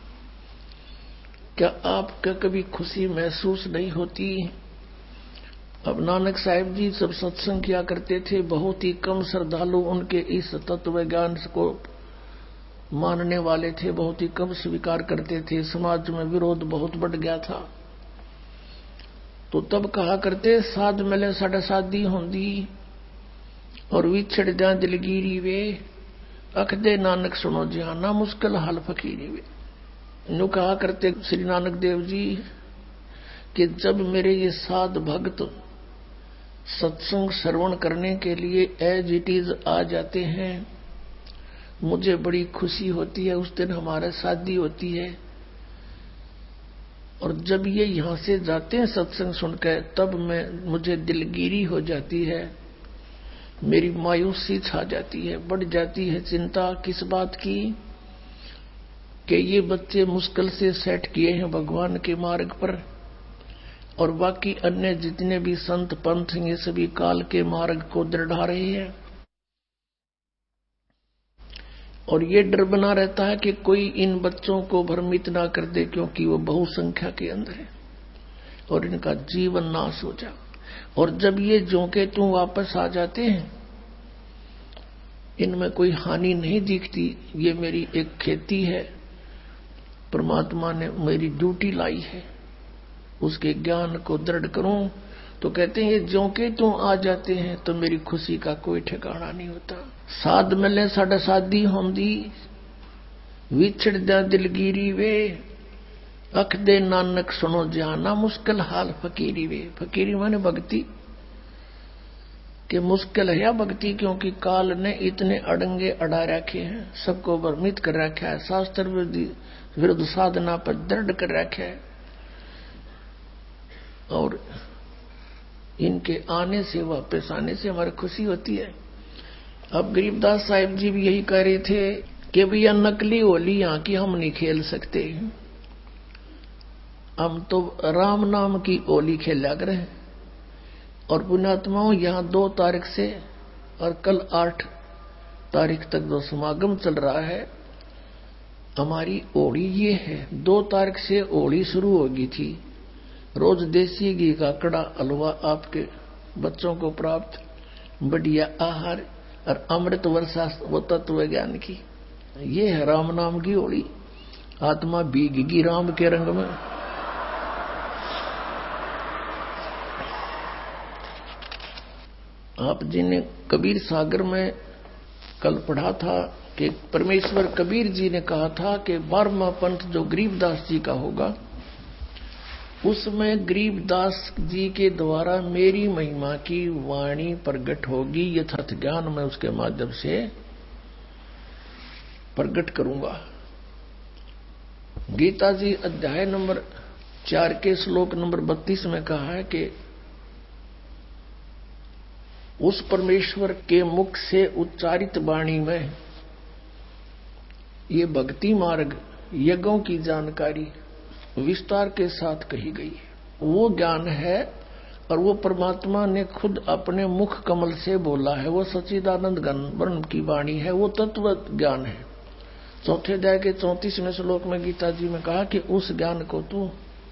क्या आपका कभी खुशी महसूस नहीं होती? अब नानक साहब जी जब सत्संग किया करते थे, बहुत ही कम श्रद्धालु उनके इस तत्व ज्ञान को मानने वाले थे, बहुत ही कम स्वीकार करते थे। समाज में विरोध बहुत बढ़ गया था। तो तब कहा करते, साध मिले साढ़े शादी होंदी और विछड़ जा दिलगिरी वे, अख दे नानक सुनो जिहाना मुश्किल हाल फकीरी वे। नु कहा करते श्री नानक देव जी कि जब मेरे ये साध भक्त सत्संग श्रवण करने के लिए एज इट इज आ जाते हैं, मुझे बड़ी खुशी होती है। उस दिन हमारा शादी होती है, और जब ये यहां से जाते हैं सत्संग सुनकर, तब मैं मुझे दिलगिरी हो जाती है, मेरी मायूसी छा जाती है, बढ़ जाती है चिंता। किस बात की? कि ये बच्चे मुश्किल से सेट किए हैं भगवान के मार्ग पर, और बाकी अन्य जितने भी संत पंथ ये सभी काल के मार्ग को दृढ़ा रहे हैं। और ये डर बना रहता है कि कोई इन बच्चों को भ्रमित ना कर दे, क्योंकि वो बहुसंख्या के अंदर है और इनका जीवन नाश हो जाए। और जब ये ज्यों के त्यों वापस आ जाते हैं, इनमें कोई हानि नहीं दिखती। ये मेरी एक खेती है, परमात्मा ने मेरी ड्यूटी लाई है, उसके ज्ञान को दृढ़ करूं। तो कहते हैं ये ज्यों के त्यों आ जाते हैं, तो मेरी खुशी का कोई ठिकाना नहीं होता। साध मिले साढ़े शादी होंदी, विछड़ जा दिलगिरी वे, अख दे नानक सुनो जाना मुश्किल हाल फकीरी वे। फकीरी माने भक्ति के मुश्किल है या भक्ति, क्योंकि काल ने इतने अड़ंगे अड़ा रखे हैं, सबको भ्रमित कर रखा है, शास्त्र विरुद्ध साधना पर दृढ़ कर रखा है। और इनके आने से, वापस आने से हमारी खुशी होती है। अब गरीबदास साहिब जी भी यही कह रहे थे कि भैया नकली होली यहाँ की हम नहीं खेल सकते, हम तो राम नाम की होली खेला करें। और पुण्यात्माओं, यहाँ दो तारीख से और कल आठ तारीख तक जो समागम चल रहा है, हमारी होली ये है। दो तारीख से होली शुरू होगी थी। रोज देसी घी का कड़ा हलवा आपके बच्चों को प्राप्त, बढ़िया आहार और अमृत वर्षा वो तत्व ज्ञान की। ये है राम नाम की होली। आत्मा भीगेगी राम के रंग में। आप जी ने कबीर सागर में कल पढ़ा था कि परमेश्वर कबीर जी ने कहा था कि बारहवां पंथ जो गरीबदास जी का होगा, उसमें गरीबदास जी के द्वारा मेरी महिमा की वाणी प्रकट होगी। यथार्थ ज्ञान मैं उसके माध्यम से प्रकट करूंगा। गीता जी अध्याय नंबर चार के श्लोक नंबर बत्तीस में कहा है कि उस परमेश्वर के मुख से उच्चारित वाणी में ये भक्ति मार्ग, यज्ञों की जानकारी विस्तार के साथ कही गई है। वो ज्ञान है और वो परमात्मा ने खुद अपने मुख कमल से बोला है। वो सच्चिदानंद घन की वाणी है, वो तत्व ज्ञान है। चौथे अध्याय के चौंतीसवें श्लोक में गीता जी में कहा कि उस ज्ञान को तू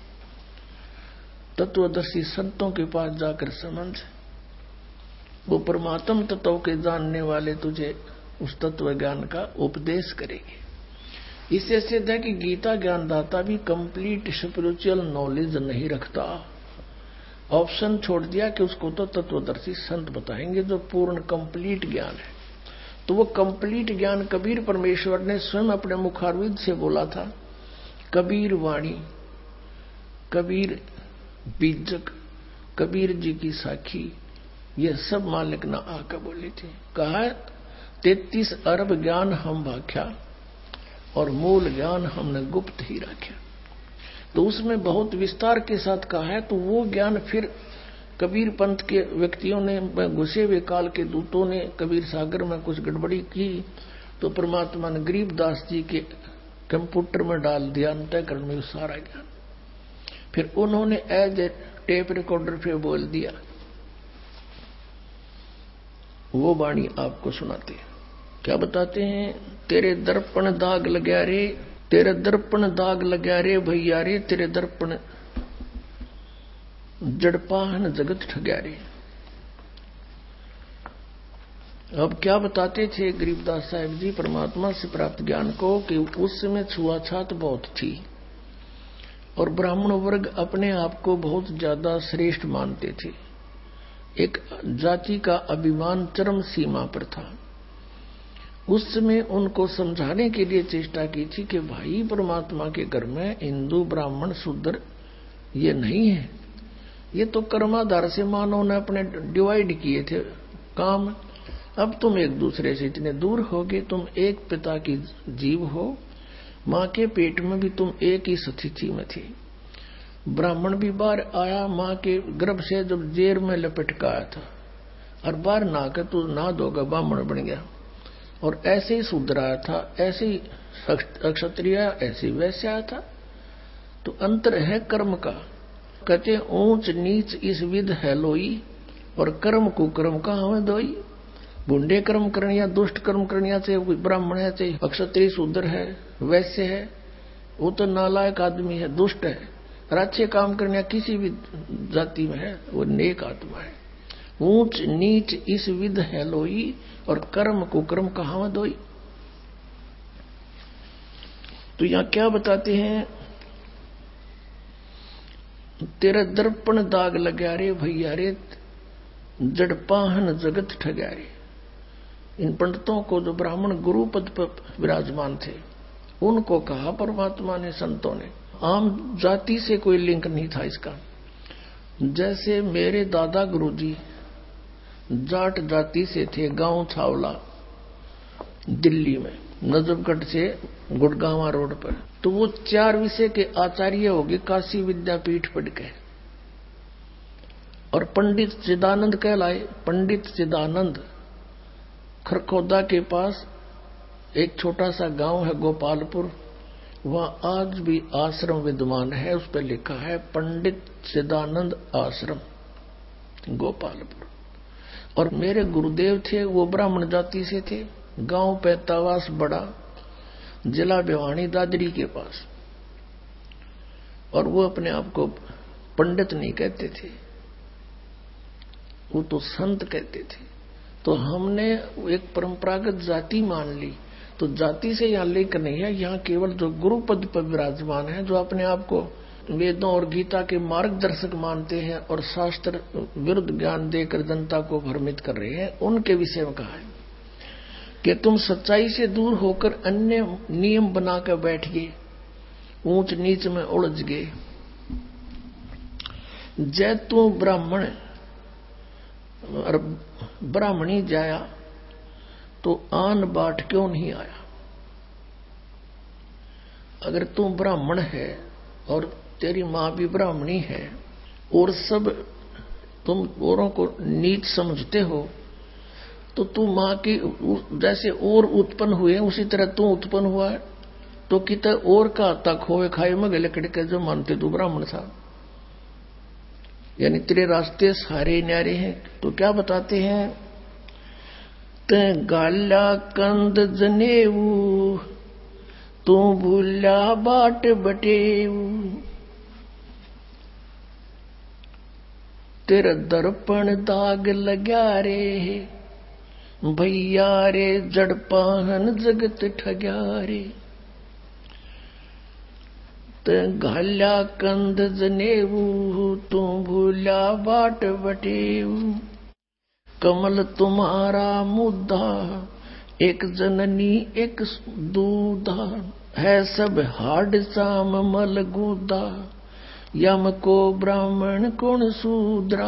तत्वदर्शी संतों के पास जाकर समझ, वो परमात्म तत्व के जानने वाले तुझे उस तत्व ज्ञान का उपदेश करेंगे। इससे सिद्ध है कि गीता ज्ञानदाता भी कंप्लीट स्पिरिचुअल नॉलेज नहीं रखता। ऑप्शन छोड़ दिया कि उसको तो तत्वदर्शी संत बताएंगे जो पूर्ण कंप्लीट ज्ञान है। तो वो कंप्लीट ज्ञान कबीर परमेश्वर ने स्वयं अपने मुखारविंद से बोला था। कबीर वाणी, कबीर बीजक, कबीर जी की साखी, ये सब मालिक ना आकर बोले थे। कहा तैतीस अरब ज्ञान हम भाख्या और मूल ज्ञान हमने गुप्त ही रखा। तो उसमें बहुत विस्तार के साथ कहा है। तो वो ज्ञान फिर कबीर पंथ के व्यक्तियों ने, घुसे हुए काल के दूतों ने कबीर सागर में कुछ गड़बड़ी की, तो परमात्मा ने गरीबदास जी के कंप्यूटर में डाल दिया अंतःकरण में सारा ज्ञान। फिर उन्होंने एज ए टेप रिकॉर्डर पे बोल दिया। वो वाणी आपको सुनाते हैं। क्या बताते हैं? तेरे दर्पण दाग लग्या रे, तेरे दर्पण दाग लग्या रे भैया रे, तेरे दर्पण जड़पाहन जगत ठग्या रे। अब क्या बताते थे गरीबदास साहिब जी परमात्मा से प्राप्त ज्ञान को कि उस समय छुआछात बहुत थी और ब्राह्मण वर्ग अपने आप को बहुत ज्यादा श्रेष्ठ मानते थे। एक जाति का अभिमान चरम सीमा पर था। उस समय उनको समझाने के लिए चेष्टा की थी कि भाई परमात्मा के घर में हिंदू ब्राह्मण शूद्र ये नहीं है, ये तो कर्माधार से मानव ने अपने डिवाइड किए थे काम। अब तुम एक दूसरे से इतने दूर हो गए, तुम एक पिता की जीव हो, मां के पेट में भी तुम एक ही स्थिति में थे। ब्राह्मण भी बाहर आया मां के गर्भ से जब जेर में लपेट का आया था, और बाहर ना के तू ना धोगा ब्राह्मण बन गया, और ऐसे ही शूद्र आया था, ऐसे ही क्षत्रिय, ऐसे ही वैश्य आया था। तो अंतर है कर्म का। कहते ऊंच नीच इस विध है लोई, और कर्म कुकर्म का हमें दोई। बुंडे कर्म करनिया, दुष्ट कर्म करनिया, चाहे ब्राह्मण है, चाहे अक्षत्रिय शूद्र है, वैश्य है, वो तो नालायक आदमी है, दुष्ट है। और अच्छे काम करनिया किसी भी जाति में है, वो नेक आत्मा है। ऊंच नीच इस विध है लोई, और कर्म कुकर्म का हमें दोई। तो यहां क्या बताते हैं, तेरा दर्पण दाग लगा रे भैया रे, जड़पाहन जगत ठगा रे। इन पंडितों को जो ब्राह्मण गुरु पद पर विराजमान थे, उनको कहा परमात्मा ने, संतों ने। आम जाति से कोई लिंक नहीं था इसका। जैसे मेरे दादा गुरुजी जाट जाति से थे, गांव छावला दिल्ली में, नजफगढ़ से गुड़गांवा रोड पर। तो वो चार विषय के आचार्य हो गए, काशी विद्यापीठ पढ़ के, और पंडित चिदानंद कहलाए। पंडित चिदानंद खरखोदा के पास एक छोटा सा गांव है गोपालपुर, वहां आज भी आश्रम विद्यमान है, उस पर लिखा है पंडित चिदानंद आश्रम गोपालपुर। और मेरे गुरुदेव थे वो ब्राह्मण जाति से थे, गांव पैतावास बड़ा, जिला भिवानी दादरी के पास। और वो अपने आप को पंडित नहीं कहते थे, वो तो संत कहते थे। तो हमने एक परंपरागत जाति मान ली। तो जाति से यहाँ लिंक नहीं है, यहाँ केवल जो गुरु पद पर विराजमान है, जो अपने आप को वेदों और गीता के मार्गदर्शक मानते हैं और शास्त्र विरुद्ध ज्ञान देकर जनता को भ्रमित कर रहे हैं, उनके विषय में कहा है कि तुम सच्चाई से दूर होकर अन्य नियम बनाकर बैठ गए, ऊंच नीच में उलझ गए। जय तू ब्राह्मण और ब्राह्मणी जाया, तो आन बाट क्यों नहीं आया। अगर तू ब्राह्मण है और तेरी मां भी ब्राह्मणी है, और सब तुम औरों को नीच समझते हो, तो तू मां की जैसे और उत्पन्न हुए उसी तरह तू उत्पन्न हुआ है। तो कित और का तक होए खाए में गले कड़के जो मानते तू ब्राह्मण था, यानी तेरे रास्ते सारे न्यारे हैं। तो क्या बताते हैं, ते गाला कंद जनेऊ, तू भूला बाट बटेऊ। तेरा दर्पण दाग लगा रे भैया रे, जड़पाहन जगत ठग्या रे। ते घाल्या कंद जनेऊ, तू भूला बाट बटेऊ। कमल तुम्हारा मुद्दा, एक जननी एक दूधा। है सब हाड साम मल गुदा, यम को ब्राह्मण कौन शूद्रा।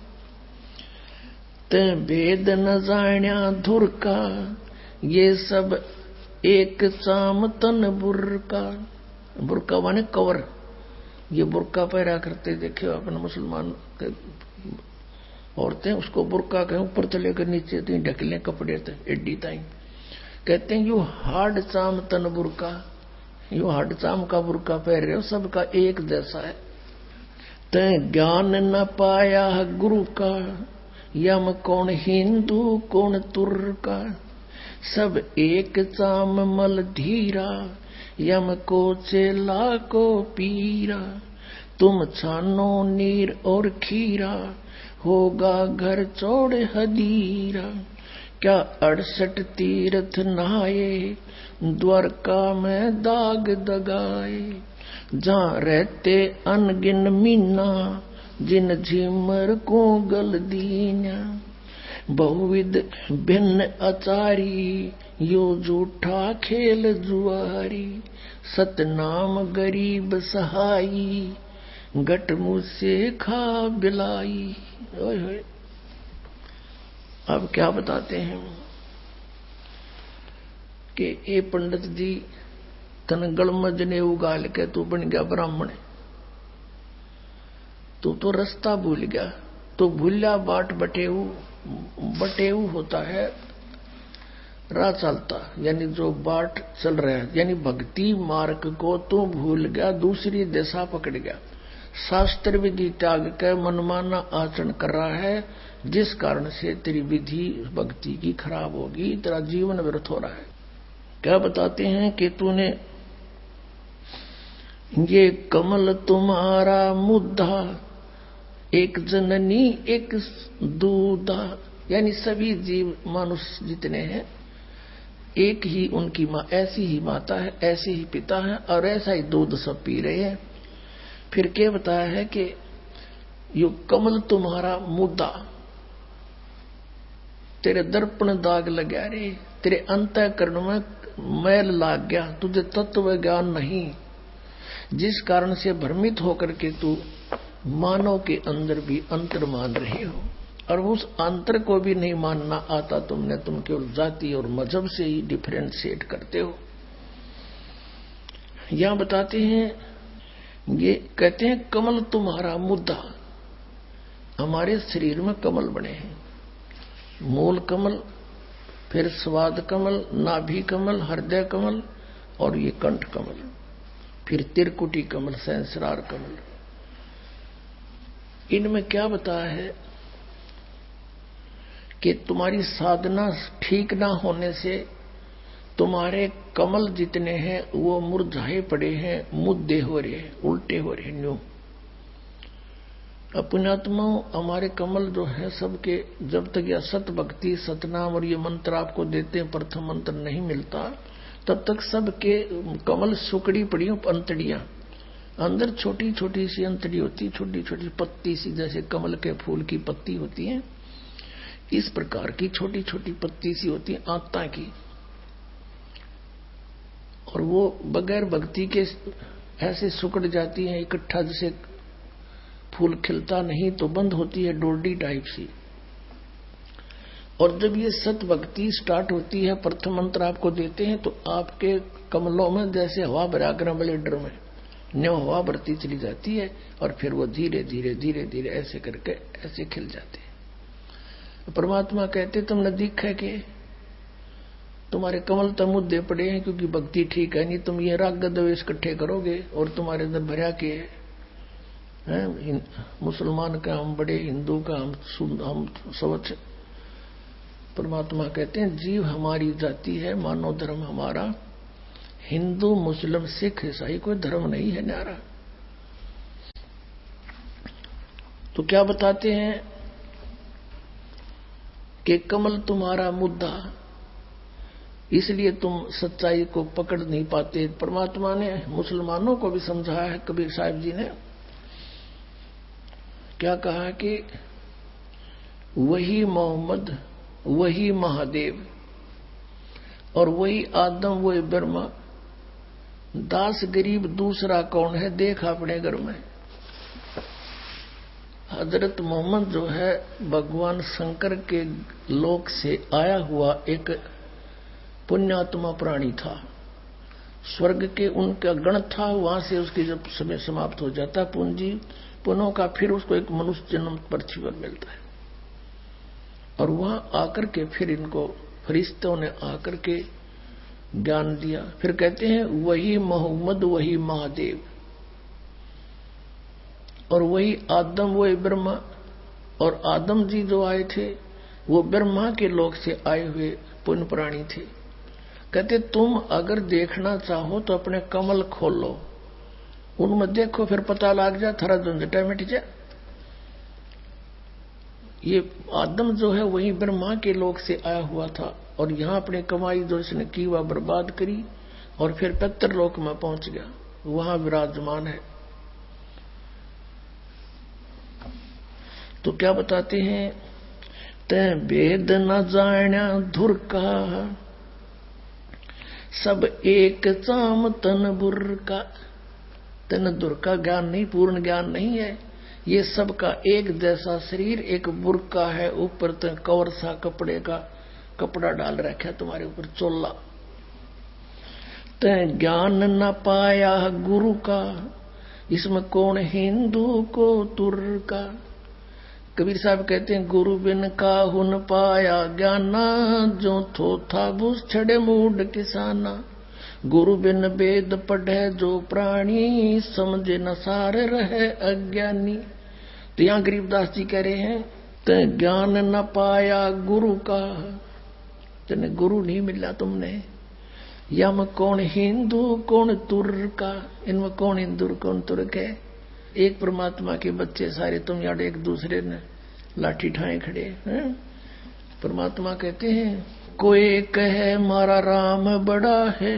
ते भेद न जाण्या धुर का, ये सब एक चाम तन बुरका। बुरका माने कवर, ये बुरका पहरा करते देखे अपने मुसलमान औरतें, उसको बुरका कहें, ऊपर से लेकर नीचे तक ढकले कपड़े थे एड्डी ताई। कहते हैं यू हार्ड चाम तन बुरका, यू हार्ड चाम का बुरका पहन रहे हो, सबका एक जैसा है। ते ज्ञान न पाया गुरु का, यम कौन हिंदू कौन तुर का। सब एक चाम मल धीरा, यम को चेला को पीरा। तुम छानो नीर और खीरा, होगा घर चौड़ हदीरा। क्या अड़सठ तीर्थ नहाए, द्वारका में दाग दगाए। जहाँ रहते अनगिन मीना, जिन झिमर को गल दीना बहुविध भिन्न अचारी यो झूठा खेल जुआरी सतनाम गरीब सहाई गट मुझसे खा बिलाई। ओए होए, अब क्या बताते हैं कि ए पंडित जी तन गलमज ने उगाल के तू बन गया ब्राह्मण, तू तो रास्ता भूल गया, तो भूलिया बाट बटेऊ। बटेऊ होता है राह चलता, यानी जो बाट चल रहा है, यानी भक्ति मार्ग को तू भूल गया, दूसरी दिशा पकड़ गया, शास्त्र विधि त्याग के मनमाना आचरण कर रहा है, जिस कारण से तेरी विधि भक्ति की खराब होगी, तेरा जीवन व्यर्थ हो रहा है। क्या बताते हैं कि तूने ये कमल तुम्हारा मुद्दा एक जननी एक दूधा, यानी सभी जीव मनुष्य जितने हैं एक ही उनकी माँ, ऐसी ही माता है, ऐसे ही पिता है और ऐसा ही दूध सब पी रहे हैं। फिर क्या बताया है कि यो कमल तुम्हारा मुद्दा, तेरे दर्पण दाग लगा रे, तेरे अंतःकरण में मैल लाग गया, तुझे तत्व ज्ञान नहीं, जिस कारण से भ्रमित होकर के तू मानव के अंदर भी अंतर मान रहे हो, और उस अंतर को भी नहीं मानना आता तुमने, तुम केवल जाति और मजहब से ही डिफरेंशिएट करते हो। यहां बताते हैं, ये कहते हैं कमल तुम्हारा मुद्दा, हमारे शरीर में कमल बने हैं, मूल कमल, फिर स्वाद कमल, नाभि कमल, हृदय कमल और ये कंठ कमल, फिर त्रिकुटी कमल, सहस्रार कमल। इनमें क्या बताया है कि तुम्हारी साधना ठीक ना होने से तुम्हारे कमल जितने हैं वो मुरझाए पड़े हैं, मुद्दे हो रहे हैं, उल्टे हो रहे हैं। न्यू अपनात्माओं, हमारे कमल जो है सबके, जब तक यह सत भक्ति सतनाम और ये मंत्र आपको देते हैं, प्रथम मंत्र नहीं मिलता, तब तक सबके कमल सुकड़ी पड़ी हो, अंतड़ियां अंदर छोटी छोटी सी अंतड़ी होती, छोटी छोटी पत्ती सी, जैसे कमल के फूल की पत्ती होती है, इस प्रकार की छोटी छोटी पत्ती सी होती है आत्ता की, और वो बगैर भक्ति के ऐसे सुकड़ जाती है इकट्ठा, जैसे फूल खिलता नहीं तो बंद होती है, डोरडी टाइप सी। और जब ये सत भक्ति स्टार्ट होती है, प्रथम मंत्र आपको देते हैं, तो आपके कमलों में जैसे हवा भरा कर ब्लेडर में न्यो हवा भरती चली जाती है, और फिर वो धीरे धीरे धीरे धीरे ऐसे करके ऐसे खिल जाते हैं। परमात्मा कहते तुमने देखा है कि तुम्हारे कमल तो मुद्दे पड़े हैं, क्योंकि भक्ति ठीक है नहीं, तुम ये राग द्वेष इकट्ठे करोगे और तुम्हारे अंदर भरा के हैं, मुसलमान का हम बड़े, हिंदू का हम हम स्वच्छ। परमात्मा कहते हैं जीव हमारी जाति है, मानव धर्म हमारा, हिंदू मुस्लिम सिख ईसाई कोई धर्म नहीं है न्यारा। तो क्या बताते हैं कि कमल तुम्हारा मुद्दा, इसलिए तुम सच्चाई को पकड़ नहीं पाते। परमात्मा ने मुसलमानों को भी समझाया है, कबीर साहिब जी ने क्या कहा कि वही मोहम्मद, वही महादेव और वही आदम, वही ब्रह्मा, दास गरीब दूसरा कौन है, देख अपने घर में। हजरत मोहम्मद जो है भगवान शंकर के लोक से आया हुआ एक पुण्यात्मा प्राणी था, स्वर्ग के उनका गण था, वहां से उसकी जब समय समाप्त हो जाता पूंजी पुनों का, फिर उसको एक मनुष्य जन्म पृथ्वी पर मिलता है, और वहां आकर के फिर इनको फरिश्तों ने आकर के ज्ञान दिया। फिर कहते हैं वही मोहम्मद, वही महादेव और वही आदम, वही ब्रह्मा। और आदम जी जो आए थे वो ब्रह्मा के लोक से आए हुए पुण्य प्राणी थे। कहते तुम अगर देखना चाहो तो अपने कमल खोलो, उनमें देखो, फिर पता लग जा, थारा झंझटा मिट जा। ये आदम जो है वही ब्रह्मा के लोक से आया हुआ था, और यहां अपने कमाई जो इसने की वह बर्बाद करी, और फिर पितर लोक में पहुंच गया, वहां विराजमान है। तो क्या बताते हैं, तै भेद न जाण्या धुर का, सब एक चाम तन बुर का। तन दुर का ज्ञान नहीं, पूर्ण ज्ञान नहीं है। ये सबका एक जैसा शरीर एक बुरका है, ऊपर तो कवर सा कपड़े का कपड़ा डाल रखा तुम्हारे ऊपर, चोला। तै ज्ञान न पाया गुरु का, इसमें कौन हिंदू को तुर का। कबीर साहब कहते हैं, गुरु बिन काहू न पाया ज्ञाना, जो थो था बुस छड़े मूड किसाना। गुरु बिन वेद पढ़े जो प्राणी, समझे न सार रहे अज्ञानी। तो यहाँ गरीबदास जी कह रहे हैं, ते ज्ञान न पाया गुरु का, तेने गुरु नहीं मिला तुमने। यम कौन हिंदू कौन तुर्क का, इनमें कौन हिंदू कौन तुर्क है। एक परमात्मा के बच्चे सारे तुम यार एक दूसरे ने लाठी ठाए खड़े हैं। परमात्मा कहते हैं, कोई कहे मारा राम बड़ा है,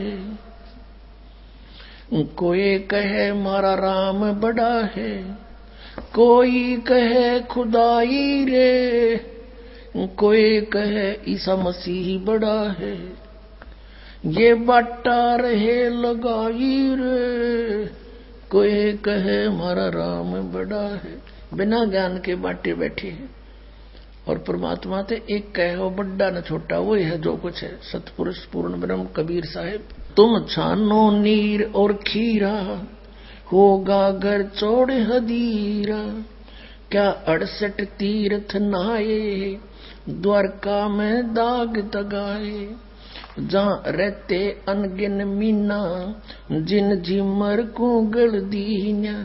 कोई कहे मारा राम बड़ा है, कोई कहे खुदाई रे, कोई कहे ईसा मसीह बड़ा है। ये बाटा रहे लगाई रे, कोई कहे मारा राम बड़ा है। बिना ज्ञान के बाटे बैठे हैं। और परमात्मा ते एक कहो बड्डा न छोटा, वही है जो कुछ है। सतपुरुष पूर्ण ब्रह्म कबीर साहिब, तुम छानो नीर और खीरा, होगा घर चौड़ हदीरा। क्या अड़सठ तीर्थ नहाए, द्वारका में दाग दगाए। जहाँ रहते अनगिन मीना, जिन झिमर को गल दीना।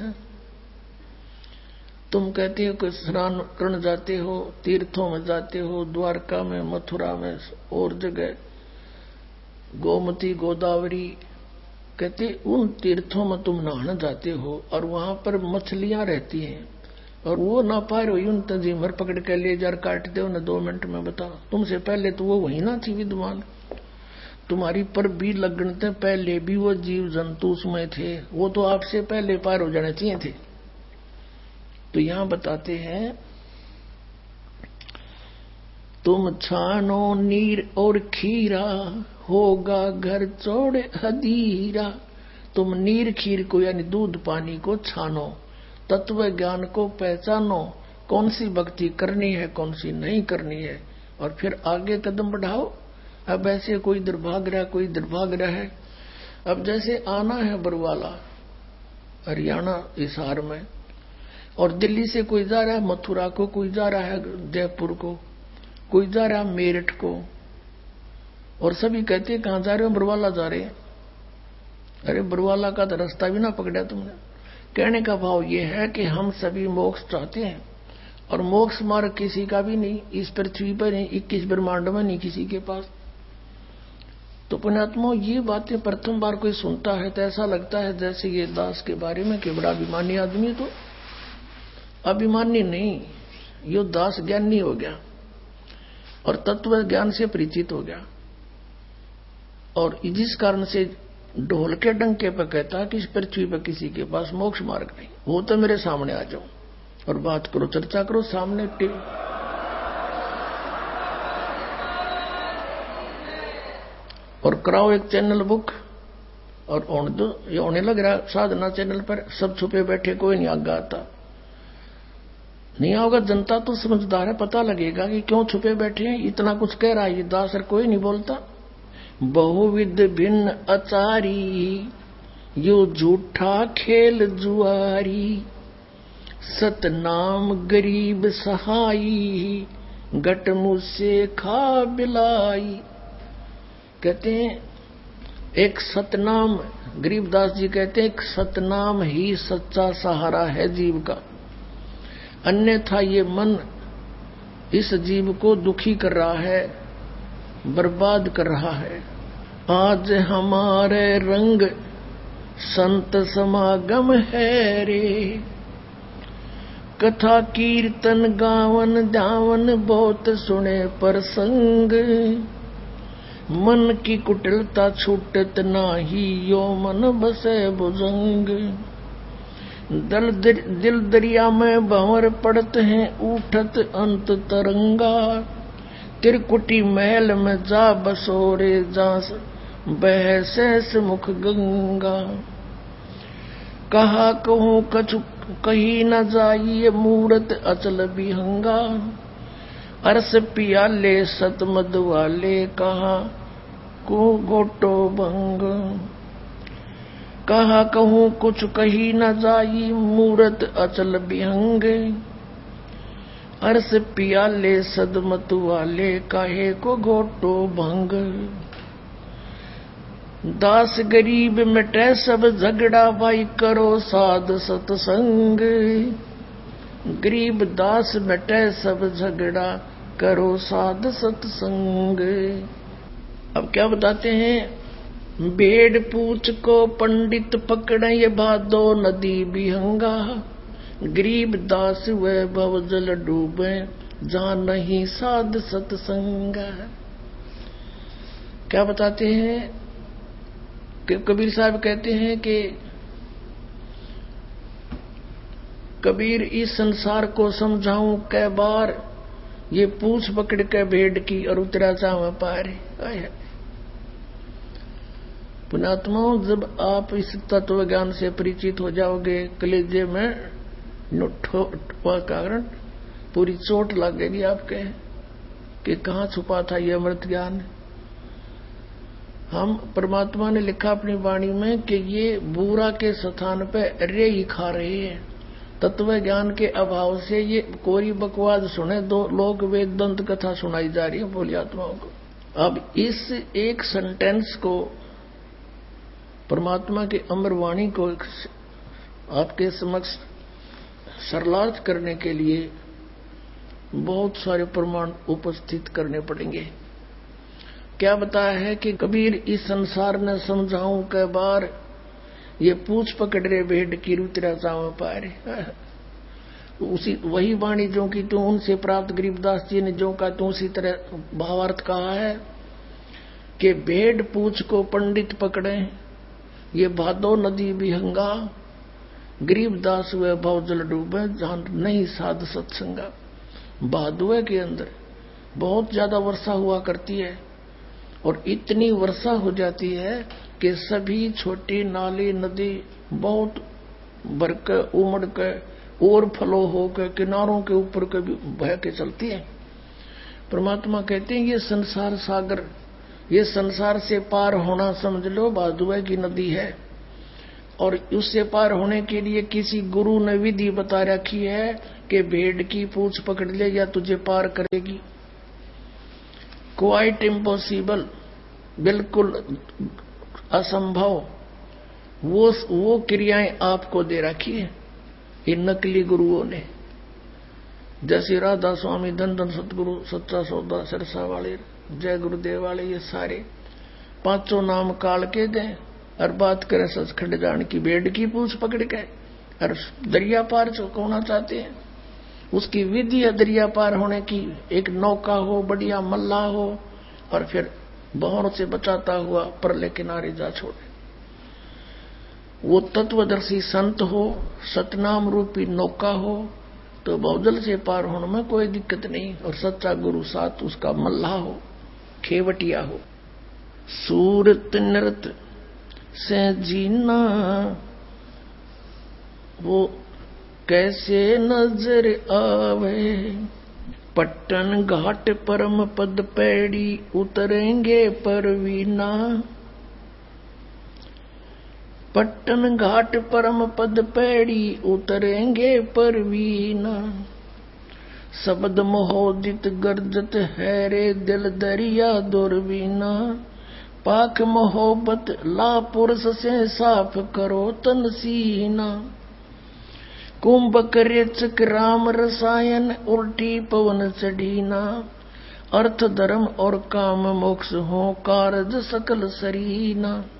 तुम कहते हो कि स्नान करने जाते हो, तीर्थों में जाते हो, द्वारका में, मथुरा में और जगह, गोमती गोदावरी, कहते उन तीर्थों में तुम नहाने जाते हो और वहां पर मछलियां रहती हैं और वो ना पा रहे हो, उन तजीमर पकड़ के ले जार काट दो ना दो मिनट में। बताओ, तुमसे पहले तो वो वही ना थी विद्वान, तुम्हारी पर भी लगने पहले भी वो जीव जंतु उसमें थे, वो तो आपसे पहले पार हो जाने चाहिए थे। तो यहां बताते हैं, तुम छानो नीर और खीरा, होगा घर चौड़े हदीरा। तुम नीर खीर को यानी दूध पानी को छानो, तत्व ज्ञान को पहचानो, कौन सी भक्ति करनी है कौन सी नहीं करनी है, और फिर आगे कदम बढ़ाओ। अब ऐसे कोई दुर्भाग रहा कोई दुर्भाग रहा है। अब जैसे आना है बरवाला हरियाणा हिसार में, और दिल्ली से कोई जा रहा है मथुरा को, कोई जा रहा है जयपुर को, कोई जा रहा है मेरठ को, और सभी कहते हैं कहां जा रहे हो, बरवाला जा रहे हैं। अरे बरवाला का तो रास्ता भी ना पकड़ा तुमने। कहने का भाव यह है कि हम सभी मोक्ष चाहते हैं, और मोक्ष मार्ग किसी का भी नहीं, इस पृथ्वी पर नहीं, इक्कीस ब्रह्मांड में नहीं किसी के पास। तो पुण्यात्मा, ये बातें प्रथम बार कोई सुनता है तो ऐसा लगता है जैसे ये दास के बारे में कि बड़ा अभिमानी आदमी। तो अभिमानी नहीं, यो दास ज्ञानी हो गया और तत्व ज्ञान से परिचित हो गया, और जिस कारण से ढोल के डंके पर कहता कि इस पृथ्वी पर किसी के पास मोक्ष मार्ग नहीं। वो तो मेरे सामने आ जाओ और बात करो, चर्चा करो सामने टीवी, और कराओ एक चैनल बुक, और होने दो। ये होने लग रहा साधना चैनल पर, सब छुपे बैठे, कोई नहीं आगे आता। नहीं आओगा जनता तो समझदार है, पता लगेगा कि क्यों छुपे बैठे हैं। इतना कुछ कह रहा है ये दास, और कोई नहीं बोलता। बहुविध भिन्न अचारी, यो झूठा खेल जुआरी। सतनाम गरीब सहाई, गट मुझसे खा बिलाई। कहते हैं एक सतनाम, गरीबदास जी कहते हैं एक सतनाम ही सच्चा सहारा है जीव का, अन्यथा ये मन इस जीव को दुखी कर रहा है, बर्बाद कर रहा है। आज हमारे रंग संत समागम है रे, कथा कीर्तन गावन दावन बहुत सुने प्रसंग। मन की कुटिलता छूटत नाही, यो मन बसे भुजंग। दल दर, दिल दरिया में भंवर पड़ते हैं उठत अंत तरंगा। त्रिकुटी महल में जा बसोरे जा बह शेष मुख गंगा। कहा कहूँ कछु कही न जाइए मूरत अचल बिहंगा। अरस पियाले सतमद वाले कहा को गोटो भंग। कहा कहूँ कुछ कही न जाई मूरत अचल बिहंग। अरस पियाले सदमत वाले काहे को गोटो भंग। दास गरीब मिटे सब झगड़ा भाई करो साध सतसंग। गरीब दास मिटे सब झगड़ा करो साध सतसंग। अब क्या बताते हैं, भेड़ पूछ को पंडित पकड़े ये भादो नदी बिहंगा। गरीब दास वे भव जल डूबे जहां नहीं साध सतसंग। क्या बताते हैं, कबीर साहब कहते हैं कि कबीर इस संसार को समझाऊं कै बार, ये पूछ पकड़ के भेड़ की और उतरा चाव पार। पुणात्माओं, जब आप इस तत्व ज्ञान से परिचित हो जाओगे, कलेजे में कारण पूरी चोट लगेगी आपके कि कहाँ छुपा था ये अमृत ज्ञान। हम परमात्मा ने लिखा अपनी वाणी में कि ये बूरा के स्थान पे रे ही खा रहे हैं। तत्व ज्ञान के अभाव से ये कोरी बकवास सुने दो लोग वेदांत कथा सुनाई जा रही है बोली आत्माओं को। अब इस एक सेंटेंस को, परमात्मा की अमर वाणी को आपके समक्ष सरलार्थ करने के लिए बहुत सारे प्रमाण उपस्थित करने पड़ेंगे। क्या बताया है कि कबीर इस संसार ने समझाऊं के बार, ये पूछ पकड़ रे भेड़ की रुतरा चाव पारे। उसी वही वाणी जो की तू उनसे प्राप्त गरीबदास जी ने जो का तू उसी तरह भावार्थ कहा है कि भेड़ पूछ को पंडित पकड़े ये भादो नदी बिहंगा। गरीबदास वे भव जल डूबे जहां नहीं साध सत्संगा। भादुए के अंदर बहुत ज्यादा वर्षा हुआ करती है और इतनी वर्षा हो जाती है कि सभी छोटी नाली नदी बहुत भरकर उमड़ कर ओवरफ्लो होकर किनारों के ऊपर कभी बह के चलती है। परमात्मा कहते हैं ये संसार सागर, ये संसार से पार होना समझ लो भादुए की नदी है। और उससे पार होने के लिए किसी गुरु ने विधि बता रखी है कि भेड़ की पूंछ पकड़ ले या तुझे पार करेगी। क्वाइट इम्पॉसिबल, बिल्कुल असंभव, वो वो क्रियाएं आपको दे रखी है इन नकली गुरुओं ने। जैसे राधा स्वामी, धन धन सतगुरु, सच्चा सौदा, सिरसा वाले, जय गुरुदेव वाले, ये सारे पांचों नाम काल के दें और बात करें सचखंड जान की। भेड़ की पूंछ पकड़ के और दरिया पार होना चाहते हैं, उसकी विधि है दरिया पार होने की। एक नौका हो, बढ़िया मल्ला हो और फिर बहरों से बचाता हुआ परले किनारे जा छोड़े। वो तत्वदर्शी संत हो, सतनाम रूपी नौका हो तो बहुजल से पार होने में कोई दिक्कत नहीं। और सच्चा गुरु साथ उसका मल्ला हो, खेवटिया हो। सूरत नृत से जीना वो कैसे नजर आवे। पट्टन घाट परम पद पैड़ी उतरेंगे परवीना। पट्टन घाट परम पद पैड़ी उतरेंगे परवीना। शब्द मोहोदित गर्जत है रे दिल दरिया दुर्वीना। पाक मोहब्बत ला पुरुष से साफ करो तन सीना। कुंभक रेचक राम रसायन उल्टी पवन चढ़ीना। अर्थ धर्म और काम मोक्ष हो कारज सकल सरीना।